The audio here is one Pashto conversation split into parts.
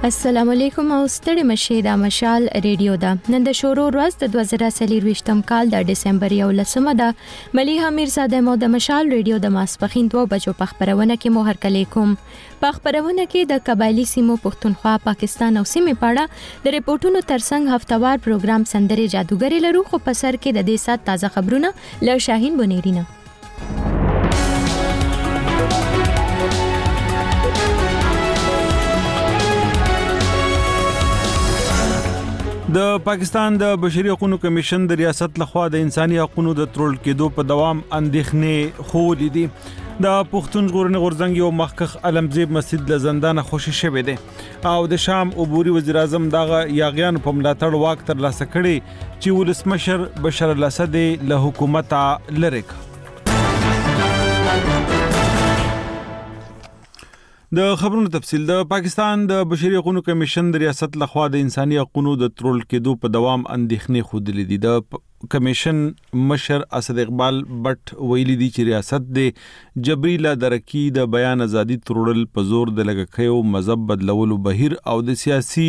السلام علیکم او ستړي مشه دا مشال ریډیو دا نن د شورو ورځ د 2023م کال د ډسمبر 11مه ده مليحه میرزاده مو د مشال ریډیو د ماسپخین 2 بجو په خبرونه کې مو هرکلی کوم په خبرونه کې د قبایلی سیمو پښتونخوا پاکستان او سیمې پاړه د ریپورتونو ترڅنګ هفتوار پروګرام سندره جادوګری لرو خو په سر کې د دې سات تازه خبرونه له شاهین بنيرینه د پاکستان د بشري حقوقو کمیشن د ریاست لخوا د انساني حقوقو د ترول کېدو په دوام اندېښنې خولې دي د پښتون ژغورنې غورځنګ یو مخکخ علمزیب مسجد له زندانه خوشی شوی دی او د شام عبوري وزیر اعظم دغه یاغیان په ملاتړ واک تر لاسه کړي چې ولسمشر بشار الاسد له حکومت لری د خبرونو تفصیل د پاکستان د بشري حقوقو کمیشن د ریاست لخوا د انساني حقوقو د ترول کېدو په دوام اندېښنې خودلې دي د کمیشن مشر اسد اقبال بټ ویلي دي چې ریاست د جبري لا درکی د بیان ازادي ترول په زور د لګکیو مذهب بدلولو بهیر او د سیاسي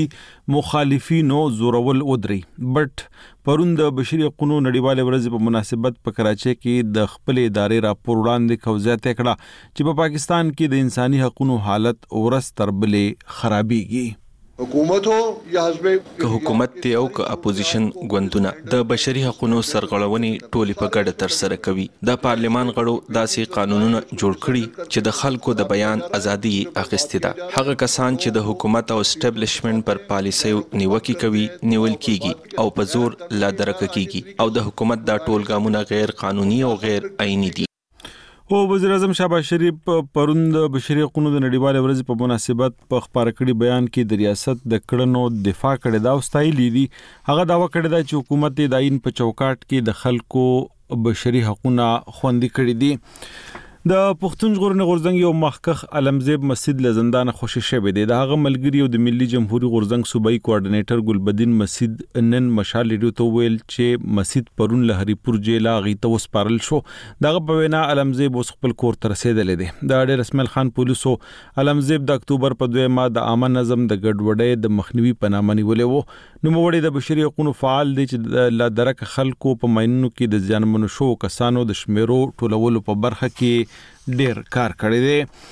مخالفینو زورول ودري بټ پرون د بشري حقوقو نړیواله ورځ په مناسبت په کراچۍ کې د خپل ادارې راپور وړاندې کوزیات کړه چې په پاکستان کې د انساني حقوقو حالت ورځ تر بلې خرابېږي حکومت هو یا حزب که حکومت ته او که اپوزیشن ګوندونه د بشري حقوقو سرغړونې ټولي په ګډه تر سره کوي د پارلمان غړو داسې قانونونه جوړ کړي چې د خلکو د بیان ازادي اخیستې ده هغه کسان چې د حکومت او اسټابلیشمنت پر پالیسیو نیوکه کوي نیول کیږي او په زور لا درک کیږي او د حکومت دا ټول ګامونه غیر قانوني او غیر آئینی دي او وزیر اعظم شهباز شریف پرون د بشري حقوقو د نړیواله ورځ په مناسبت په خبره کړي بیان کې د ریاست د کړنو دفاع کړي دا او ستایلی دي هغه داوا کړی دا چې حکومت د آئین په چوکاټ کې د خلکو بشري حقوقونه خوندي کړي دي د پښتون ژغورنې غورځنګ یو مخکخ علمزیب مسجد له زندانه خوشی شوی دی د هغه ملګری او د ملي جمهوریت غورځنګ صوبایي کوارډینیټر ګلبدین مسجد نن مشال ریډیو ته ویل چې مسجد پرون له هریپور جیل غیته وسپارل شو دغه په وینا علمزیب اوس خپل کور ته رسیدلی دی د ډېر رسمل خان پولیسو علمزیب د اکتوبر په 2 ما د عامه نظم د ګډوډۍ د مخنیوي په نامه نیولې وو نو موړي د بشري حقوقو فعال دي چې لا درک خلکو په ماینونو کې د ځانمنو شو کسانو د شمیرو ټولولو په برخه کې ډیر کار کړی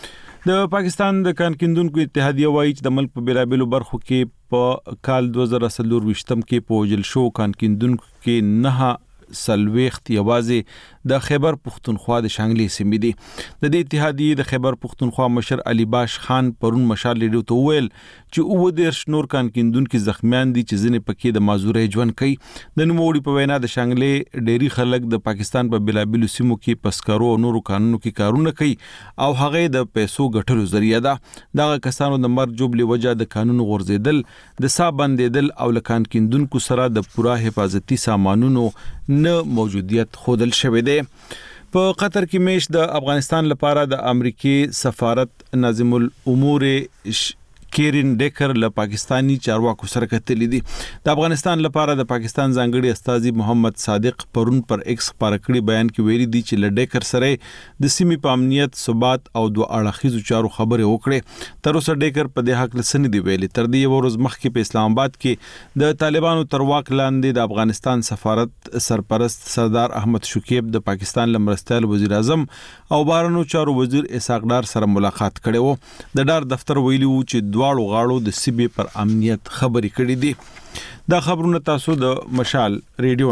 دی د پاکستان د کانکیندونکو اتحادیه وایي چې د ملک په بیلابیلو برخو کې په کال 2023م کې په وجل شو کانکیندونکو کې نه سلويخت یوازې د خیبر پختونخوا د شانګلي سیمې دي د دې اتحادیه د خیبر پختونخوا مشر علي باش خان پرون مشال لیدو ته ویل چې او د شنور کانکیندونکو زخمیان دي چې ځنې پکې د مازورې ژوند کوي د نوموړي په وینا د شانګلي ډيري خلک د پاکستان په بلابلو سیمو کې پسکرو او نورو قانونو کې کارونه کوي او هغه د پیسو ګټلو ذریعہ ده دغه کسانو د مرګ جوړلې وجه د قانون غورځیدل د صاحب بندیدل او لکانکیندونکو سره د پوره حفاظتي سامانونو نه موجودیت خودل شوی دی په قطر کې میش د افغانستان لپاره د امریکای سفارت ناظم الامور کیرن ډیکر له پاکستانی چارواکو سره کتلی دي د افغانستان لپاره د پاکستان ځانګړي استاذي محمد صادق پرون پر ایکس خبرکړي بیان کې ویلي دي چې له ډیکر سره د سیمې په امنیت ثبات او دوه اړخیزو چارو خبرې وکړي تر اوسه ډیکر په دې حق لسنې دی ویلي تر دې ورځ مخکې په اسلام آباد کې د طالبانو تر واک لاندې د افغانستان سفارت سرپرست سردار احمد شکیب د پاکستان لمرستیال وزیر اعظم او بهرنیو چارو وزیر اسحاق ډار سره ملاقات کړي وو د ډار دفتر ویلي وو چې دواړو غاړو د سیمې پر امنیت خبرې کړې دي دا خبرونه تاسو د مشال ریډیو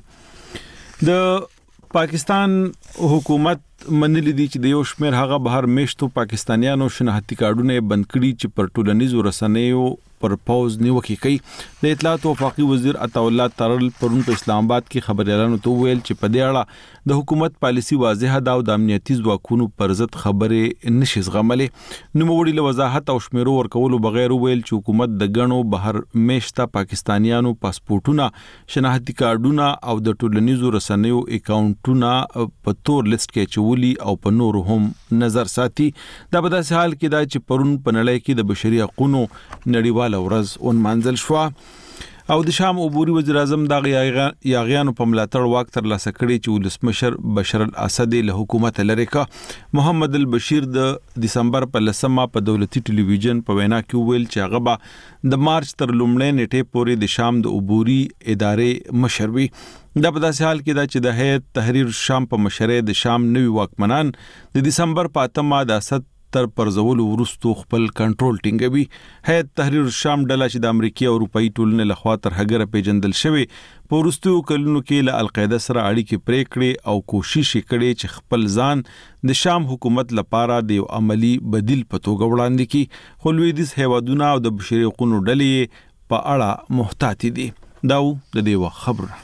ناوړې د پاکستان حکومت منلي دي چې د یو شمېر هغه بهر میشتو پاکستانیانو شناختی کارډونه بند کړي چې پر ټولنیزو رسنیو پر پاوز نیوکه کوي د اطلاعات او وفاقي وزیر عطا الله ترل پرون په اسلام آباد کې خبريالانو ته ویل چې په دې اړه د حکومت پالیسی واضحه ده او د امنیتي ځواکونو پر ضد خبرې نشي زغملې نو موړي له وضاحت او شمیرو ورکولو بغیر ویل چې حکومت د غنو بهر میشته پاکستانیانو پاسپورتونه شناختی کارډونه او د ټولنیزو رسنیو اکاونټونه په تور لیست کې چولي او په نورو هم نظر ساتي دا په داسې حال کې دا چې پرون په نړۍ کې د بشري حقوقو نړیواله ورځ اون منځل شو او د شام عبوري وزیر اعظم د یاغیانو په ملاتړ واک تر لاسه کړی چې ولسمشر بشار الاسد له حکومت لري کا محمد البشیر د دسمبر په لسمه په دولتي ټلویزیون په وینا کې ویل چې هغه به د مارچ تر لومړۍ نیټې پورې د شام د عبوري ادارې مشر وي. دا په داسې حال کې دا چې د هیئت تحریر شام په مشرۍ د شام نوي واکمنان د دسمبر په 8 د اسد تر پرځولو وروسته خپل کنټرول ټینګوي. هیئت تحریر شام ډله چې د امریکای او اروپאי ټولنې لخوا تر هغه پیژندل شوی په وروستیو کلونو کې له القاعده سره اړیکې پرې کړې او کوشش کړي چې خپل ځان د شام حکومت لپاره د یو عملی بدیل په توګه وړاندې کړي. خو لویدیځ هیوادونه او د بشري حقوقو ډلې په اړه محتاط دي. دا د دې خبره.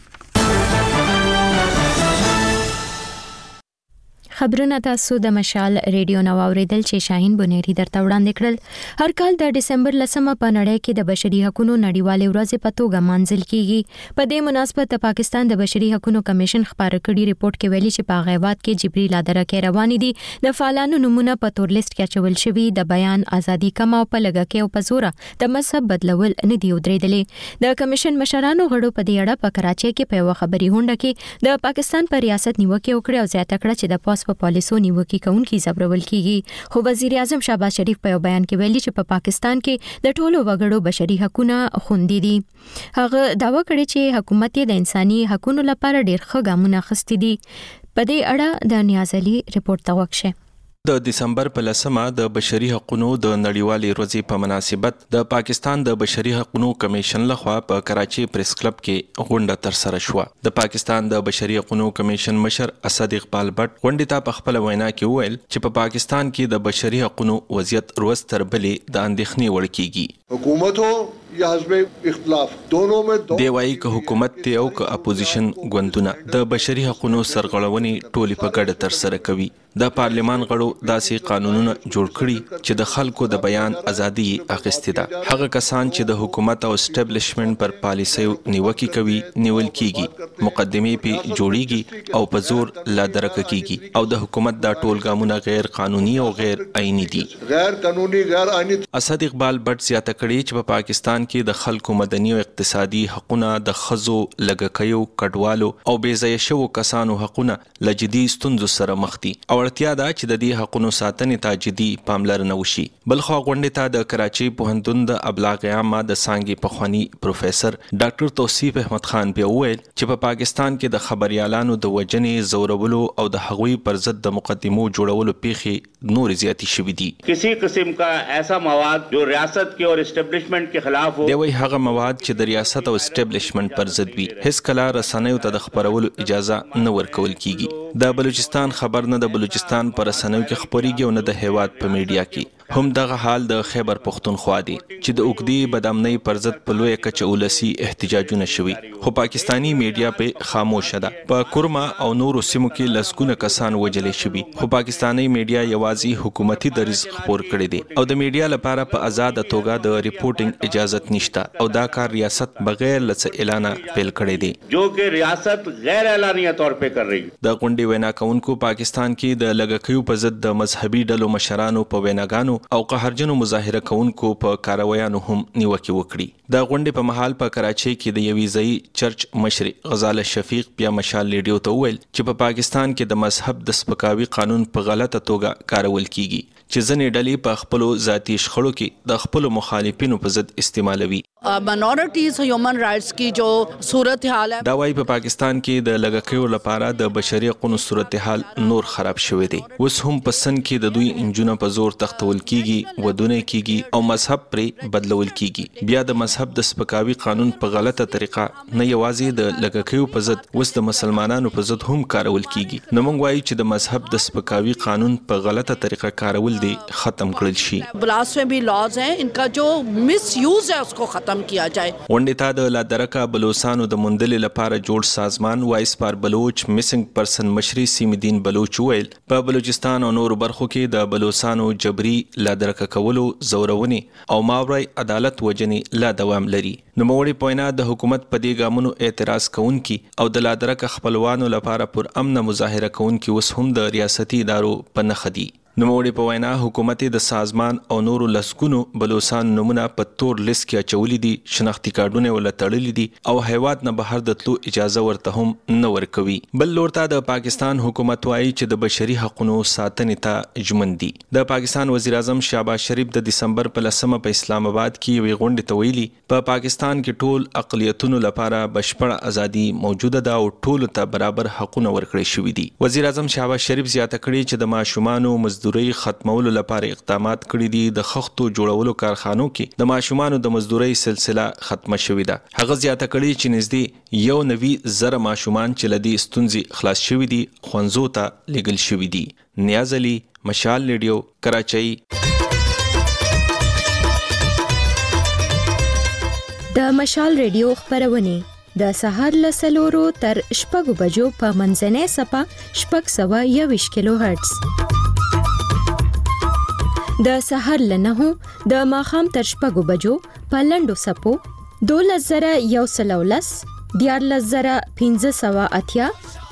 خبرونه تاسو د مشال ریډیو نو اوریدل چې شاهین بنيري درته وړاندې کړل. هر کال د دسمبر لسمه په نړۍ کې د بشري حقوقو نړیوالې ورځ په توګه مانځل کیږي. په دې مناسبت د پاکستان د بشري حقوقو کمیشن خبره کړي ریپورت کې ویلي چې په غیبات کې جبري لادره کې روان دي د فعالانو نمونه په تور لیست کې اچول شوی. د بیان ازادي کم او په لګه کې او په زوره د مذهب بدلول نه دی ودرېدلې. د کمیشن مشرانو غړو په دې اړه په کراچۍ کې په یو خبري هونډه کې د پاکستان پر ریاست نیوکه وکړه او زیاته کړه چې د پاس په پالیسو نیوکه کوونکي زبرول کیږي. خو وزیر اعظم شهباز شریف په بیان کې ویلي چې په پاکستان کې د ټولو وګړو بشري حقوقونه خوندي دي. هغه داوا کړی چې حکومت یې د انساني حقوقو لپاره ډېر ښه ګامونه اخیستي دي. په دې اړه د نیازلي ریپورت توقع د دسمبر په لسمه د بشري حقوقو د نړیوالې ورځې په مناسبت د پاکستان د بشري حقوقو کمیشن لخوا په کراچي پریس کلب کې غونډه تر سره شوه. د پاکستان د بشري حقوقو کمیشن مشر اسد اقبال بټ غونډې ته په خپل وینا کې وویل چې په پاکستان کې د بشري حقوقو وضعیت روز تر بلې د اندېښنې وړ کیږي. حکومت ہو یا حزب اختلاف دونوں میں دی وايي که حکومت ته او که اپوزیشن ګوندونه د بشري حقوقو سرغړونې ټولې په ګډه تر سره کوي. د پارلمان غړو داسې قانونونه جوړ کړي چې د خلکو د بیان ازادي اخیستې ده. هغه کسان چې د حکومت او اسټابلیشمنت پر پالیسیو نیوکه کوي نیول کیږي، مقدمې په جوړیږي او په زور لا درک کیږي او د حکومت دا ټول ګامونه غیر قانوني او غیر آئینی دي. غیر قانوني غیر آئینی. اسد اقبال بټ زیاته کړي چې په پاکستان کې د خلکو مدني او اقتصادي حقوقونه د خزو لګکیو کډوالو او بې ځایه شوو کسانو حقوقونه لجدي ستونزو سره مخ دي او اړتیا ده چې د دې حقوقو ساتنې ته جدي پاملرنه وشي. بلخو غونډې ته د کراچي پوهنتون د ابلاغ عامه د څانګې پخوانی پروفیسور ډاکټر توصیف احمد خان بیا وویل چې په پاکستان کې د خبريالانو د وجنې زورولو او د هغوی پر ضد د مقدمو جوړولو پیښې نور زیاتی شوې دي. کسی قسم کا ایسا مواد جو ریاست کے اور اسٹیبلشمنٹ کے خلاف ہو، دی وی هغه مواد چې د ریاست او اسټیبلشمنت پر ضد وي هیڅ کله رسنیو ته د خبرولو اجازه نه ورکول کیږي. د بلوچستان خبر نه د بلوچستان پر رسنیو کې خبريږي او نه د هیواد په میډیا کې. هم دغه حال د خیبر پختونخوا دی چې د اوګدي بدامنۍ پر ضد په لوی کچه ولسی احتجاجونه شوي خو پاکستانی میډیا په خاموش ده. په کورما او نورو سیمو کې لسګونه کسان وجلې شوي خو پاکستانی میډیا یوازې حکومتي دریځ خبر کړي دي او د میډیا لپاره په آزاد توګه د ریپورټینګ اجازه نشته او دا کار ریاست بغیر لڅ اعلان پیل کړی دی جو کہ ریاست غیر اعلانیه طور په کر رہی. د غونډې وینا کوونکو پاکستان کې د لګکیو په ضد د مذهبي ډلو مشرانو په ویناګانو او قهرجنو مظاهره کوونکو په کاروایانو هم نیوکه وکړي. د غونډې په محل په کراچۍ کې د یوې ځای چرچ مشر غزاله شفیق بیا مشال ریډیو ته وویل چې په پاکستان کې د مذهب د سپکاوي قانون په غلطه توګه کارول کیږي چې ځینې ډلې په خپل ذاتي شخړو کې د خپل مخالفینو په ضد استعمالوي. ماینورټیز هیومن رائټس کی جو صورتحال ہے دا وايي په پاکستان کې د لګکیو لپاره د بشري حقوقو صورتحال نور خراب شوی دی. اوس هم په سن کې د دوی انجونه په زور تختول کیږي، ودونه کیږي او مذهب پرې بدلول کیږي. بیا د مذهب د سپکاوي قانون په غلطه طریقه نه یوازې د لګکیو په ضد اوس د مسلمانانو په ضد هم کارول کیږي. نو موږ وایو چې د مذهب د سپکاوي قانون په غلطه طریقه کارول دی ختم کړل شي. بلاسفیمی لاز ہیں ان کا جو مس یوز ہے اس کو ختم کیا جائے. غونډې ته د لادرکا بلوچستانو د مندلې لپاره جوړ سازمان وایس پار بلوچ میسنګ پرسن مشري سیم الدین بلوچ ویل په بلوچستان او نور برخو کې د بلوچستانو جبري لادرکا کولو زورونی او ماورای عدالت وجنې لا دوام لري. نو موړي پوینا د حکومت په دې ګامونو اعتراض کوونکي او د لادرکا خپلوانو لپاره پر امن مظاهره کوونکي اوس هم د ریاستي ادارو په نخ دي. نوموړي په وینا حکومت د سازمان او نورو لسګونو بلوچستان نمونه په تور لیست کې اچولې دي، شناختی کارتونه ول تړلې دي او هیواد نه بهر د تلو اجازه ورته هم نه ورکوي. بل لورته د پاکستان حکومت وايي چې د بشري حقوقو ساتنې ته ژمن دي. د پاکستان وزیر اعظم شهباز شریف د دسمبر په 10 په اسلام آباد کې یوې غونډې ته ویلي په پاکستان کې ټول اقلیتونو لپاره بشپړه ازادي موجوده ده او ټول ته برابر حقوق ورکړي شوي دي. وزیر اعظم شهباز شریف زیاته کړې چې د ماشومانو مزدوري ختمولو لپاره اقدامات کړي دي. د خښتو جوړولو کارخانو کې د ماشومانو د مزدوري سلسله ختمه شوې ده. هغه زیاته کړې چې نږدې 1.9 ماشومان چې لدی ستونزې خلاص شوي دي ښوونځو ته لیږل شوي دي. نیاز علي، مشال ریډیو، کراچۍ. د مشال ریډیو خبرونه د سهار له 4 تر 6 بجو په منځنۍ صفه 621 کیلو هرتز، د سهار له 9 د ماښام تر 6 بجو په لنډو صفو 12110 14580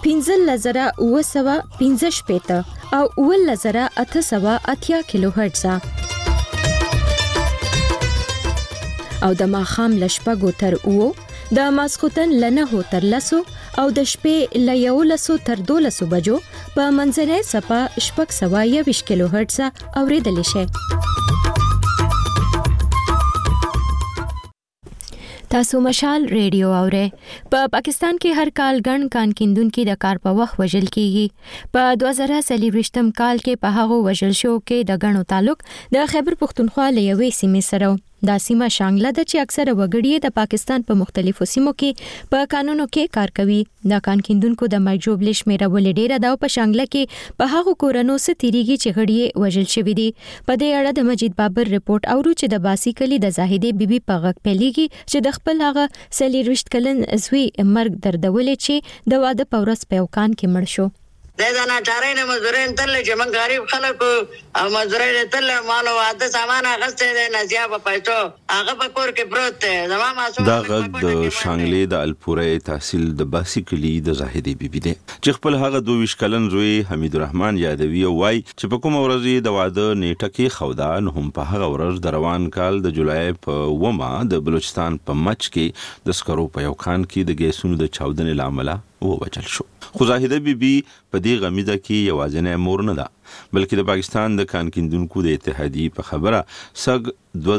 15915 او 11880 کیلو هرتز او د ماښام له 6 تر 9 د ماسخوتن له 9 تر 10 او د شپې له 11 تر 12 بجو په منځنۍ صفه 621 کیلو هرتز اوریدل شي. تاسو مشال ریډیو اورئ. په پاکستان کې هر کال ګڼ کان کیندونکو د کار په وخت وژل کیږي. په 2023م کال کې په هغه وژل شو کې د ګڼو تعلق د خیبر پختونخوا له یوې سیمې سره. دا سیمه شانګله ده چې اکثره وګړي د پاکستان په مختلفو سیمو کې په قانونو کې کار کوي. د کان کیندونکو د مرجوب لشمېره ولې ډیره ده او په شانګله کې په هغه کورونو ستیریږي چې غړي وژل شوی دي. په دې اړه د مجید بابر رپورت اورو چې د باسی کلی د زاهدې بیبي په غږ پیلېږي چې د خپل هغه 40 کلن زوی مرګ دردولې چې د واده په ورځ په یو کان کې مړ شو. دا نه چارې نه مزدورین تل چې من غریب خلک او مزدورین تل مال او عادت سامان غسته ده نزیا په پېټو هغه په کور کې پروت ده. زما ماسوم دا غږ د شانګلې د الپورې تحصیل د باسی کلی د زاهدې بیبي ده چې خپل هغه 22 کلن زوی حمید الرحمن یادوي او وايي چې په کوم ورځ د واده نیټه کې خودا نه هم په هغه ورځ د روان کال د جولای په 1 د بلوچستان په مچ کې د سکرو په یو کان کې د ګیسونو د چاودنې لامل ووجل شو. خو زاهده بیبي په دې غمیزه کې یوازینی مور نه ده بلکې د پاکستان د کان کیندونکو د اتحادیې په خبره سګ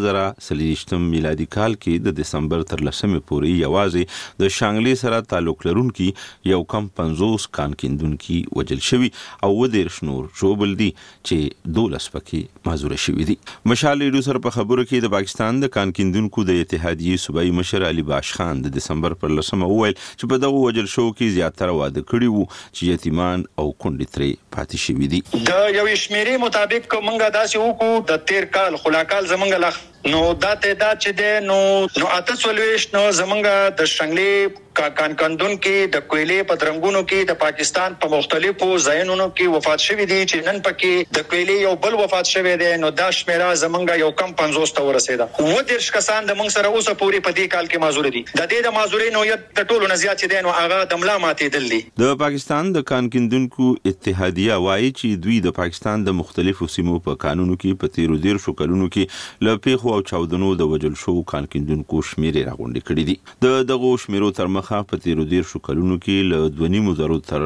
2023 میلادي کال کې د دسمبر تر 10 پورې یوازې د شانګلې سره تعلق لرونکي یو کم 50 کان کیندونکي وجل شوی او ودیر شنور شوبل دي چې 12 پکې معذور شوی دي. مشال ریډیو سره په خبرو کې د پاکستان د کان کیندونکو د اتحادیې صوبایي مشر علي باش خان د دسمبر پر 10 وویل چې په دغه وجل شو کې زیاتره واده کړي وو چې یتیمان او کونډې ترې پاتې شوي دي. د یو شمیرې مطابق کومه داسې وکړو د 13 کال خلاکال زمونږ نو دا تعداد چې ده نو اتسولويش نو زمونږ د شنګلې کان کندونکو د کویلې په درنګونو کې د پاکستان په مختلفو ځایونو کې وفات شوي دي چې نن پکې د کویلې یو بل وفات شوی دی. نو دا شمیره زمونږ یو کم 50 ته ورسېده. و د کسان د موږ سره اوسه پوری په دې کال کې معذور دي. د دې د معذورۍ نوعیت د ټولو نه زیات دي نو هغه د ملا ماتې دل دي. د پاکستان د کان کندونکو اتحادیه وايي چې دوی د پاکستان د مختلفو سیمو په قانونو کې په 13 کلونو کې ل پیښو او چاودنو د وجل شو کان کندونکو شمیرې راغونډې کړې دي. د دغه شمیرو تر مخه په 13 کلونو کې ل 2.5 تر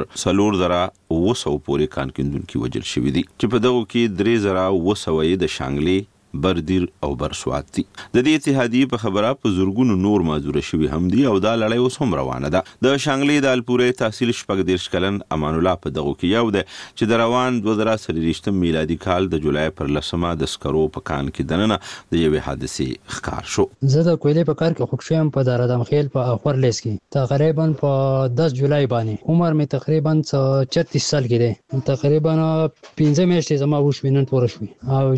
4,900 پورې کان کندونکو وجل شوی دي چې په دغه کې 3,900 د شانګلې بردیر او برسوات دي. د دې اتحادیې په خبره په زورګونو نور معذور شوي هم دي او دا لړۍ اوس هم روانه ده. د شانګلې د الپورې تحصیل 14 کلن امان الله په دغه کې یو ده چې د روان 2023 میلادي کال د جولای پر 10 د سکرو په کان کې دننه د یوې حادثې ښکار شو. زه د کویلې په کار کې خوښ شوم په دارادم خیل په اخور لیس کې تقریبا په 10 جولای باندې عمر می تقریبا 36 سال کې دی. تقریبا 15 میاشتې زما وښوینن پوره شوې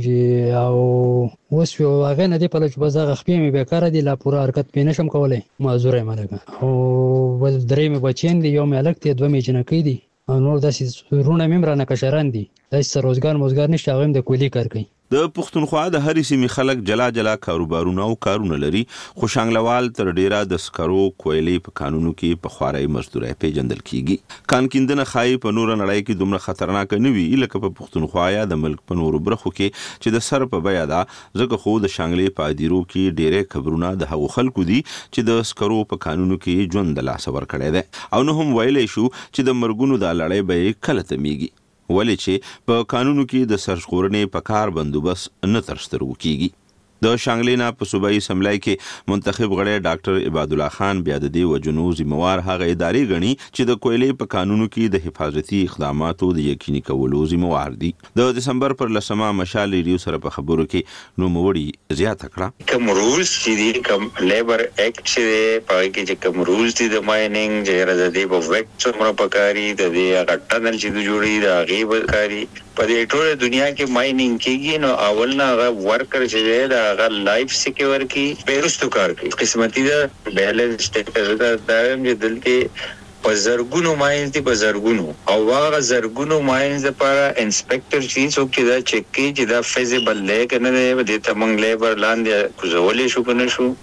او اوس یو هغه نه دی په لږ بزغه خپې مې بیکاره دي لا پوره حرکت پې نشم کولای معذوره ملګه او ول درې مې بچین دي یو مې الګ ته دوه مې جنکې دي او نور داسې رونه مې مرانه کشران دي داسې روزګار نشته هغه د کولی کار کوي. د پښتونخوا د هرې سیمې خلک جلا جلا کاروبارونه او کارونه لري، خو شانګلوال تر ډیره د سکرو کویلې په کانونو کې په خوارۍ مزدورۍ پیژندل کیږي. کان کیندنه ښایي په نوره نړۍ کې دومره خطرناک نه وي لکه په پښتونخوا یا د ملک په نورو برخو کې چې د سر په بیه ده، ځکه خو د شانګلې په ادیرو کې ډیری خبرونه د هغو خلکو دي چې د سکرو په کانونو کې ژوند د لاسه ورکړی دی، او نه هم ویلی شو چې د مرګونو د لړۍ به یې کله تمیږي، ولې چې په قانونو کې د سرژغورنې په کار بندوبست نه تر سترګو کیږي. د شانګلې نه په صوبایي اسمبلی کې منتخب غړی ډاکټر عباد الله خان بیا د دې وجنو ذمہوار هغه ادارې ګڼي چې د کویلې په قانونو کې د حفاظتي اقداماتو د یقیني کولو ذمہوار دي. د دسمبر پر 10 مشال ریډیو سره په خبرو کې نوموړي زیاته کړه کوم رولز چې کوم لیبر اکټ چې پای کې چې کوم رولز دي د مایننګ چې راځي په وکټ څومره پکاري د دې غټنل چې جوړي د غیب کاری په دې ټوله دنیا کې مایننګ کېږي نو اول نه هغه ورکر چې دا هغه لایف سکیور کی پیرستو کار کوي قسمتي دا بیلنس سټیټس دا چې دلته بزرګونو ماینز دي بزرګونو او هغه زرګونو ماینز لپاره انسپکټر چې څوک دا چک کوي چې دا فیزیبل دی کنه د تمنګ لیبر لاندې کوزولې شو کنه شو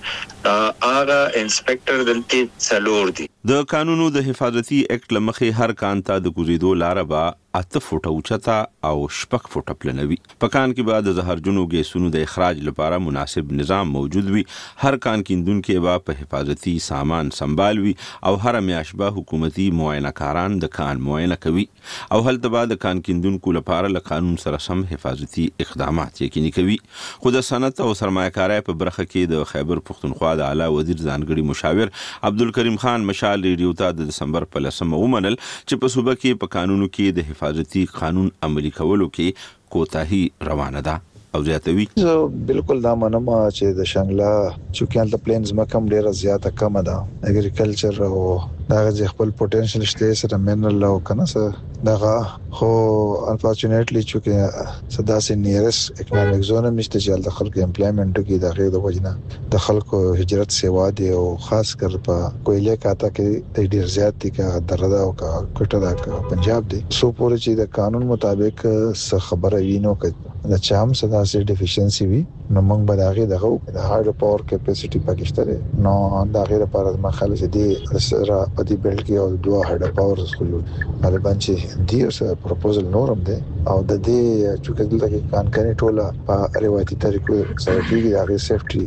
هغه انسپکټر دلته څلور دي. د قانونو د حفاظتي اکټ لمخې هر کان ته د کوزیدو لاره به 8 فوټه اوچته او 6 فوټه پلنوي. په کان کې به د زهرجنو ګیسونو د اخراج لپاره مناسب نظام موجود وي. هر کان کیندونکي به په حفاظتي سامان سنبال وي او هر میاشت به حکومتي معاینه کاران د کان معاینه کوي او هلته به د کان کیندونکو لپاره له قانون سره سم حفاظتي اقدامات یقیني کوي. خو د صنعت او سرمایه‌کارۍ په برخه کې د خیبر پښتونخوا د اعلی وزیر ځانګړي مشاور عبدالکریم خان مشال ریډیو ته د دسمبر په 10 ومنل چې په صوبه کې په قانونو کې د حفاظتي قانون عملي کولو کې کوتاهي روانه ده او زیاتوي. زه بالکل دا منم چې د شانګلا چوکیان د پلینز مکم ډیره زیاته کم ده اګریکلچر او دغه خپل پوتنشل شته سره منرل او کنه سره دغه خو انفورچونټلی چې صدا سي نیرس اکونومیک زون نشته چې د خلکو امپلایمنت کې دغه د وجنه د خلکو هجرت سیوا دی او خاص کر په کویلې کاته کې د ډیر زیات دي کا دردا او کا کوټه دا پنجاب دی سو پورې چې د قانون مطابق څه خبره وینو کې د چام صدا سي ډیفیشنسي وي نو موږ به دغه د هایډرو پاور کیپاسټي پاکستان نو دغه لپاره ما خالص دي سره په دې بلډ کې او دوه هایډرو پاور سکول غالبا چې دی پروپوزل نورم دی او د دې چې دلته کې کان کوي ټوله په روایتي طریقو سره کېږي هغه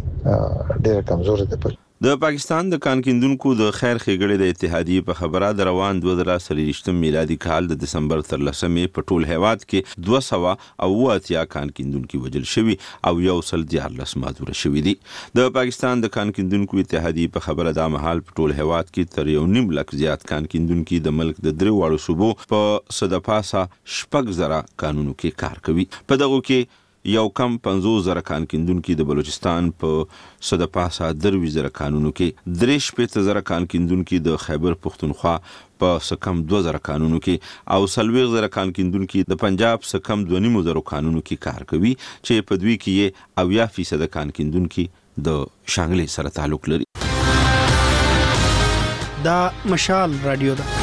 سیفټي ډېر کمزور ده. د پاکستان د کان کیندونکو د خیر ښېګړې د اتحادیې په خبره د روان 2023 میلادي کال د دسمبر تر 10 په ټول هیواد کې 280 کان کیندونکو وژل شوي او 114 ماتور شوي دي. د پاکستان د کان کیندونکو اتحادیې په خبره د مهال په ټول هیواد کې تر 1.5 لک زیات کان کیندونکو د ملک د درې واړو صوبو په صدپاسه 6,000 قانونو کې کار کوي. په دغه کې یو کم 50,000 کان کیندونکو د بلوچستان په صدپاسه 23,000 قانونو کې 3,000 کان کیندونکو د خیبر پښتونخوا په سکم 2,000 قانونو کې او 40,000 کان کیندونکو د پنجاب سکم 2,500 قانونو کې کار کوي چې په دوی کې 80% کان کیندونکو د شانګلې سره تعلق لري. دا مشال رادیو ده.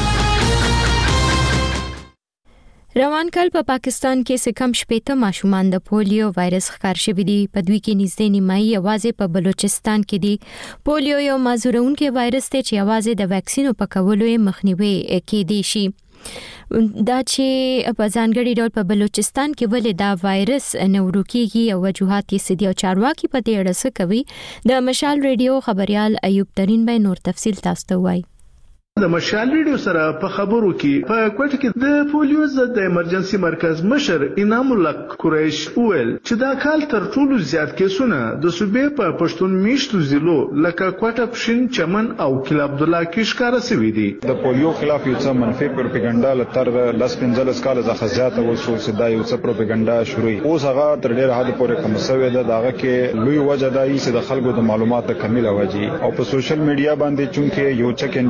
روان کال په پاکستان کې څه کم 80 ماشومان د پولیو وایرس ښکار شوي دي. په دوی کې نږدې نیمایي یوازې په بلوچستان کې دي. پولیو یو مازورونکي وایرس دی چې یوازې د ویکسینو په کولو یې مخنیوي کېدی شي. دا چې په ځانګړي ډول په بلوچستان کې ولې دا وایرس نه ورکیږي او وجوهات یې څه دي او چارواکي په دې اړه څه کوي، د مشال ریډیو خبريال ایوب ترین به نور تفصیل تاسو ته وایي. د مشال ریډیو سره په خبرو کې په کوټه کې د پولیو ضد د ایمرجنسي مرکز مشر انعام الله قریش وویل چې دا کال تر ټولو زیات کیسونه د صوبې په پښتون میشتو ضلعو لکه کوټه پښین چمن او کلا عبد الله کې ښکار شوي دي. د پولیو خلاف یو څه منفي پروپاګاندا لتر 10-15 کال څخه زیاته وشو چې دا یو څه پروپاګاندا شروع اوس هغه تر ډیره حد پورې کم شوی ده. داغه کې لوی وجه دا چې د خلکو د معلوماتو کمی لوجي او په سوشل میډیا باندې چونکه یو چک ان بیلانس نه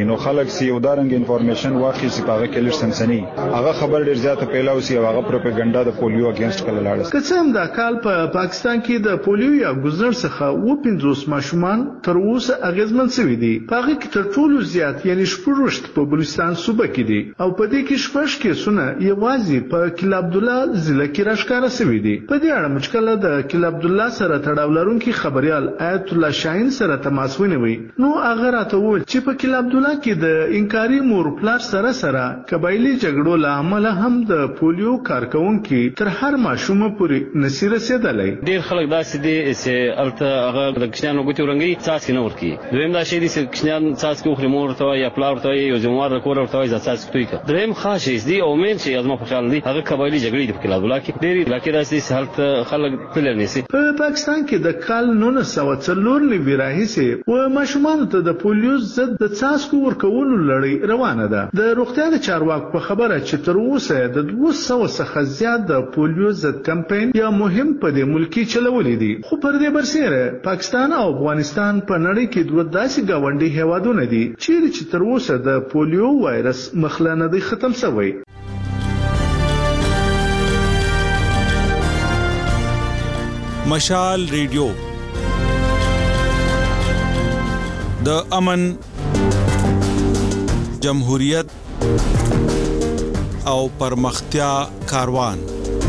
شي نو خلک سی ودارنګ انفارمیشن واخی سی پاغه کلر سنسنی هغه خبر ډیر زیاته پیلاو سی هغه پروپاګاندا د پولیو اگینست کله لاړ. کڅم دا کال په پاکستان کې د پولیو یا ګزر څخه 50 ماشومان تر اوسه اغیزمن شوي دي. پاغه کې تر ټولو زیات یعنی شپږ په بلوچستان صوبه کې دي او په دې کې شپږ کیسونه یوازې په کله عبد الله ضلع کې راښکاره شوي دي. په دې اړه مشکله د کله عبد الله سره تړاو لرونکي خبريال آیت الله شاهین سره تماس ونیوي. نو هغه راته وویل چې په کله عبد الله کې د انکاري مور پلار سره قبایلی جګړو له امله هم د پولیو کارکونکو تر هر ماشوم پورې نصیره رسیدلی. ډیر خلک داسې دي چې الته هغه د کښنانو ګوتې ورنګي څاڅکي نه ورکی. دویم دا شی دي چې کښنان څاڅکي خو مور ته یا پلار ته یو جمهور کور ورته ځا څاڅکي توي. دریم خاص دي او مين چې ازما په خیال دي هغه قبایلی جګړې د کله عبد الله کې ډېری علاقې داسې حالت خلک تلل نشي. په پاکستان کې د کال 1940 لوي راهیسه و ماشومان ته د پولیو ضد د څاڅکو ورکولو لړۍ روانه ده. د روغتیا د چارواکو په خبره چې تر اوسه د 200 څخه زیات د پولیو ضد کمپاین یا مهم په دې ملکی چلولې دي. خو پر دې برسېره پاکستان او افغانستان په نړۍ کې دوه داسې گاونډي هیوادونه دي چې تر اوسه د پولیو وایرس مخلانه دی ختم شوی. مشال ریډیو د امن، جمهوریت او پرمختیا کاروان.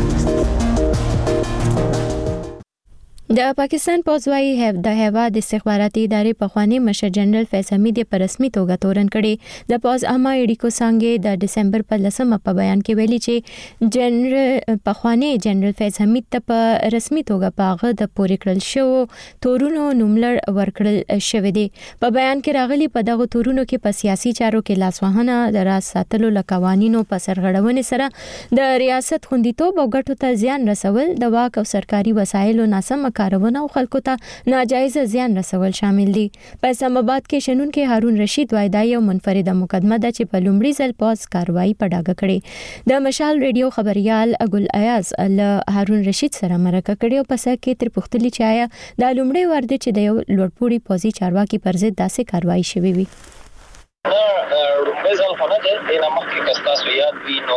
د پاکستان پوځ وايي د هیواد استخباراتي ادارې په خواني مشر جنرال فیض حمید په رسمي توګه تورن کړي. د پوځ عامه اډیکو څنګه د دسمبر په 10مه په بیان کې ویلي چې جنرال په خواني جنرال فیض حمید ته په رسمي توګه پاغه د پورې کړل شو تورونو نوملړ ورکړل شوې دي. په بیان کې راغلي په دغه تورونو کې په سیاسي چارو کې لاسوهنه، د راز ساتلو له قوانینو په سرغړونې سره د ریاست خوندیتوب او ګټو ته زیان رسول، د واک او سرکاري وسایلو ناسم کارونه او خلکو ته ناجایز زیان رسول شامل دي. په اسلام آباد کې شنونکو هارون رشید وایي دا یو منفرده مقدمه ده چې په لومړي ځل پوز کاروایی په ډاګه کړي. د مشال ریډیو خبريال ګل ایاز له هارون رشید سره مرکه کړي او په سر کې تر پختلی چایا د لومړي ورده چې د یو لوړپوړي پوزي چارواکي پر ضد داسې کاروایی شوي وي. رومبزل خونه ده دینه مخکې کستاسو یاد وي نو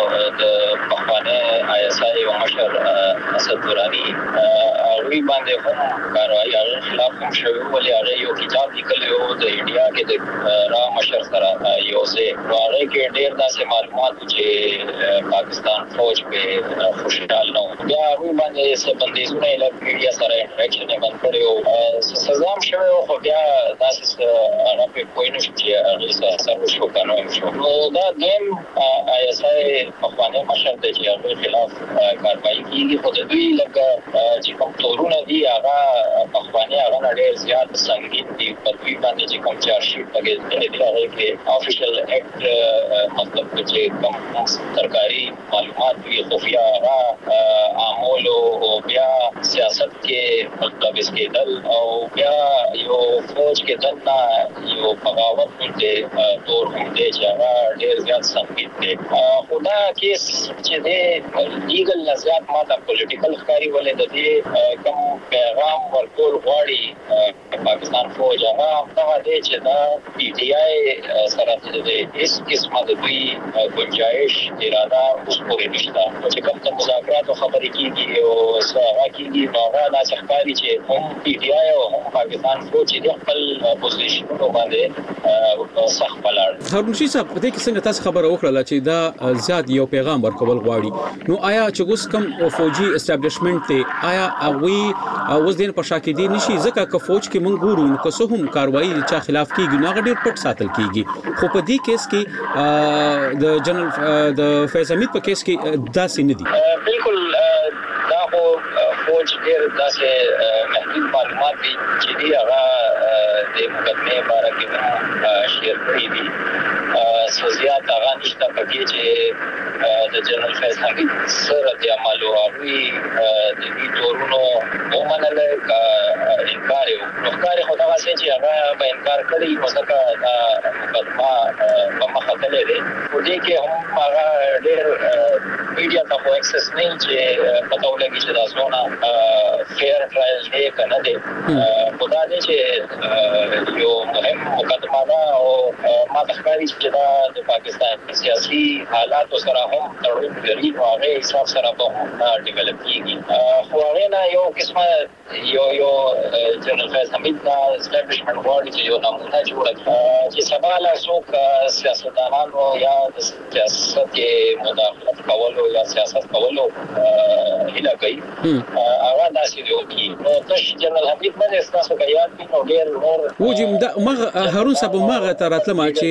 د پخوانه آیسای او مشر اسد دورانی هغوی باندې هم کاروایی هغه خلاف هم شوی ولی هغه یو کتاب لیکلی و د انډیا کې د را مشر سره یو ځای نو هغه کې ډېر داسې معلومات چې پاکستان فوج په خوشحال نه و. بیا هغوی باندې څه بندیزونه یې له میډیا سره انټریکشن یې بند کړی و، سزا هم شوی و خو بیا داسې هغه پرې پوه نه شو چې سر شو کنه شو. نو دا دیم ایسای پخوانی مشر د چې خلاف کاروائی کیږي خو د دوی لکه چې کوم تورونه دي هغه پخوانی هغه ډېر زیات سنگین دي په دوی باندې چې کوم چارج شیټ پکې دي هغه کې افیشل اکټ مطلب چې کوم سرکاري معلومات وي خفیه هغه عامول او بیا سیاست کې مطلب اس کې دل او بیا یو فوج کې دلته یو بغاوت د تور هم دی چې هغه ډېر زیات سنگین دی. خو دا کیس چې دی لیګل نه زیات ماته پولیټیکل ښکاري ولې د دې کوم پیغام ورکول غواړي پاکستان فوج هغه همدغه دی چې دا پی ټي آی سره د هیڅ قسمه د دوی ګنجایش اراده اوس پورې نشته. چې کوم د مذاکراتو خبرې کېږي او څه هغه کېږي نو هغه داسې ښکاري چې هم پی ټي آی او هم پاکستان فوج چې د خپل پوزیشنونو باندې سخت بلار. هارون رشید صاحب په دې کې څنګه تاسو خبره وکړه چې دا زیات یو پیغام ورکول غواړي نو آیا چې اوس کوم فوجي اسټابلیشمنت ته آیا هغه اوس دین په شاکې دي نشي ځکه که فوج کې مونږ ګورو نو که څه هم کاروایی چا خلاف کیږي نو هغه ډېر پټ ساتل کیږي خو په دې کیس کې د جنرال د فیض حمید په کیس کې داسې نه دي. بالکل دا خو فوج ډېر داسې محدود معلومات دي چې دی هغه د مقدمه باره کې شیر کړی دي. سوزیات هغه نشته پکې چې د جنرال فیض حمید سره د عمل او هغوی د دې تورونو ومنل انکار یې وکړ. ښکاري خو دغسې چې هغه به انکار کړی نو ځکه دا مقدمه په مخه تللی دی. خو دې کې هم هغه ډېر میډیا ته خو اکسس نه چې پته ولګي چې دا څونه فیر ټرایل دی که نه دی. خو دا دی چې یو مهم مقدمه ده او ما د ښکاري چې دا د پاکستان سیاسي حالات سره هم تړون لري او هغه حساب سره به ډیولپ کیږي خو هغه نه یو قسمه یو جنرال فیض حمید دا اسټابلیشمنت غواړي چې یو نمونه جوړ کړي چې سبا له څوک سیاستدانانو یا د سیاست مداخلت کولو یا سیاست کولو هله کوي هغه داسې دی چې تاسو جنرال حمید باندې تاسو کې یاد کړئ نو ډېر نور وجم د هارون صاحب ماغه تراتلم چې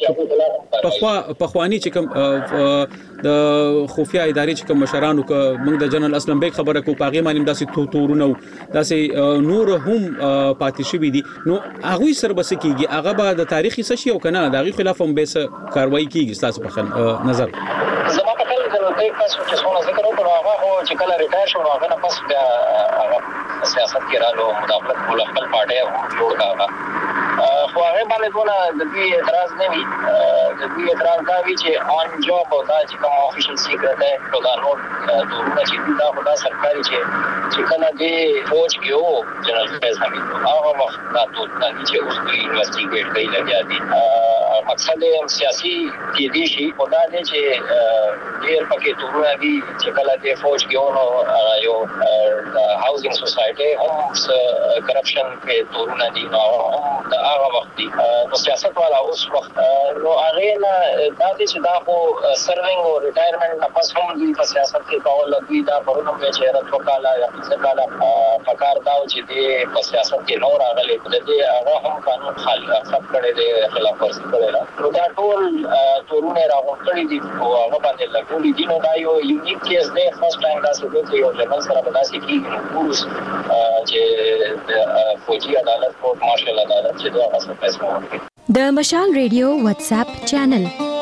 پخوانی چې کوم د خفیا ادارې چې کوم مشرانو ک موږ د جنرال اسلم بیگ خبره کو پاغي باندې داسې تورونه داسې نور هم پاتې شوی دي نو هغه سره بس کیږي هغه به د تاریخي سشي او کنه دغه خلاف هم به کاروایی کیږي تاسو په نظر زما په خیال د تاسو چې څونه ذکر وکړو هغه چې کله ریټایر شو هغه نه پس هغه سیاست کې رالو مداخلت کول خپل پارټي جوړ کاوه خو هغه باندې ټول د دې اعتراض نه وی د دې اعتراض دا وی چې اون جاب او دا چې کوم افیشل سیکرټ دی نو دا نور دونه چې دا خدا سرکاري چې کله دې فوج کې وو جنرال فیض حمید هغه وخت دا ټول چې اوس دوی انویسټیګیټ کوي لګیا دي مقصد سیاسي کې دي شي او دا دې چې ډېر پکې تورونه دي چې کله دې فوج کې وو یو هاوسینګ سوسایټي هم کرپشن کې تورونه دي نو هغه وخت دي نو سیاست والا اوس وخت نو هغه نه دا چې دا خو سروینګ او ریټایرمنټ نه پس هم دوی په سیاست کې کول دوی دا پرونه کې چې رات وکاله یا څه کاله فکر دا چې دې په سیاست کې نور راغلي دې هغه هم قانون خلاف کړي دي خلاف ورزي کړي نو دا ټول تورونه راغونډي دي او هغه باندې لګولي دي نو دا یو یونیک کیس دی فرست ټایم دا څه دی یو جنرال سره بداسي کیږي نو چې فوجي عدالت کورټ مارشل عدالت چې دا اصل فیصله وکړي د مشال ریډیو واتس اپ چینل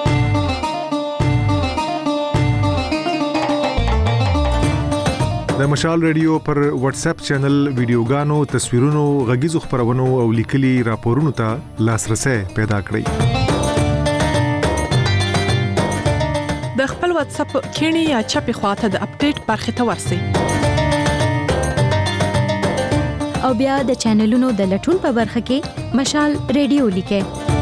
د مشال ریډیو پر واتس اپ چینل ویډیوګانو تصویرونو غږیزو خبرونو او لیکلي راپورونو ته لاسرسي پیدا کړئ د خپل واتس اپ کینی یا چپی خواته د اپډیټ برخه ته ورسئ او بیا د چینلونو د لټون په برخه کې مشال ریډیو لیکئ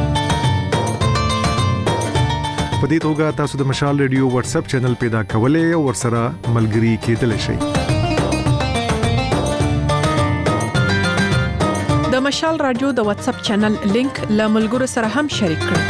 په دې توګه تاسو د مشال ریډیو واتس اپ چینل پیدا کولای او ورسره ملګري کېدلی شئ د مشال رادیو د واتس اپ چینل لینک له ملګرو سره هم شریک کړئ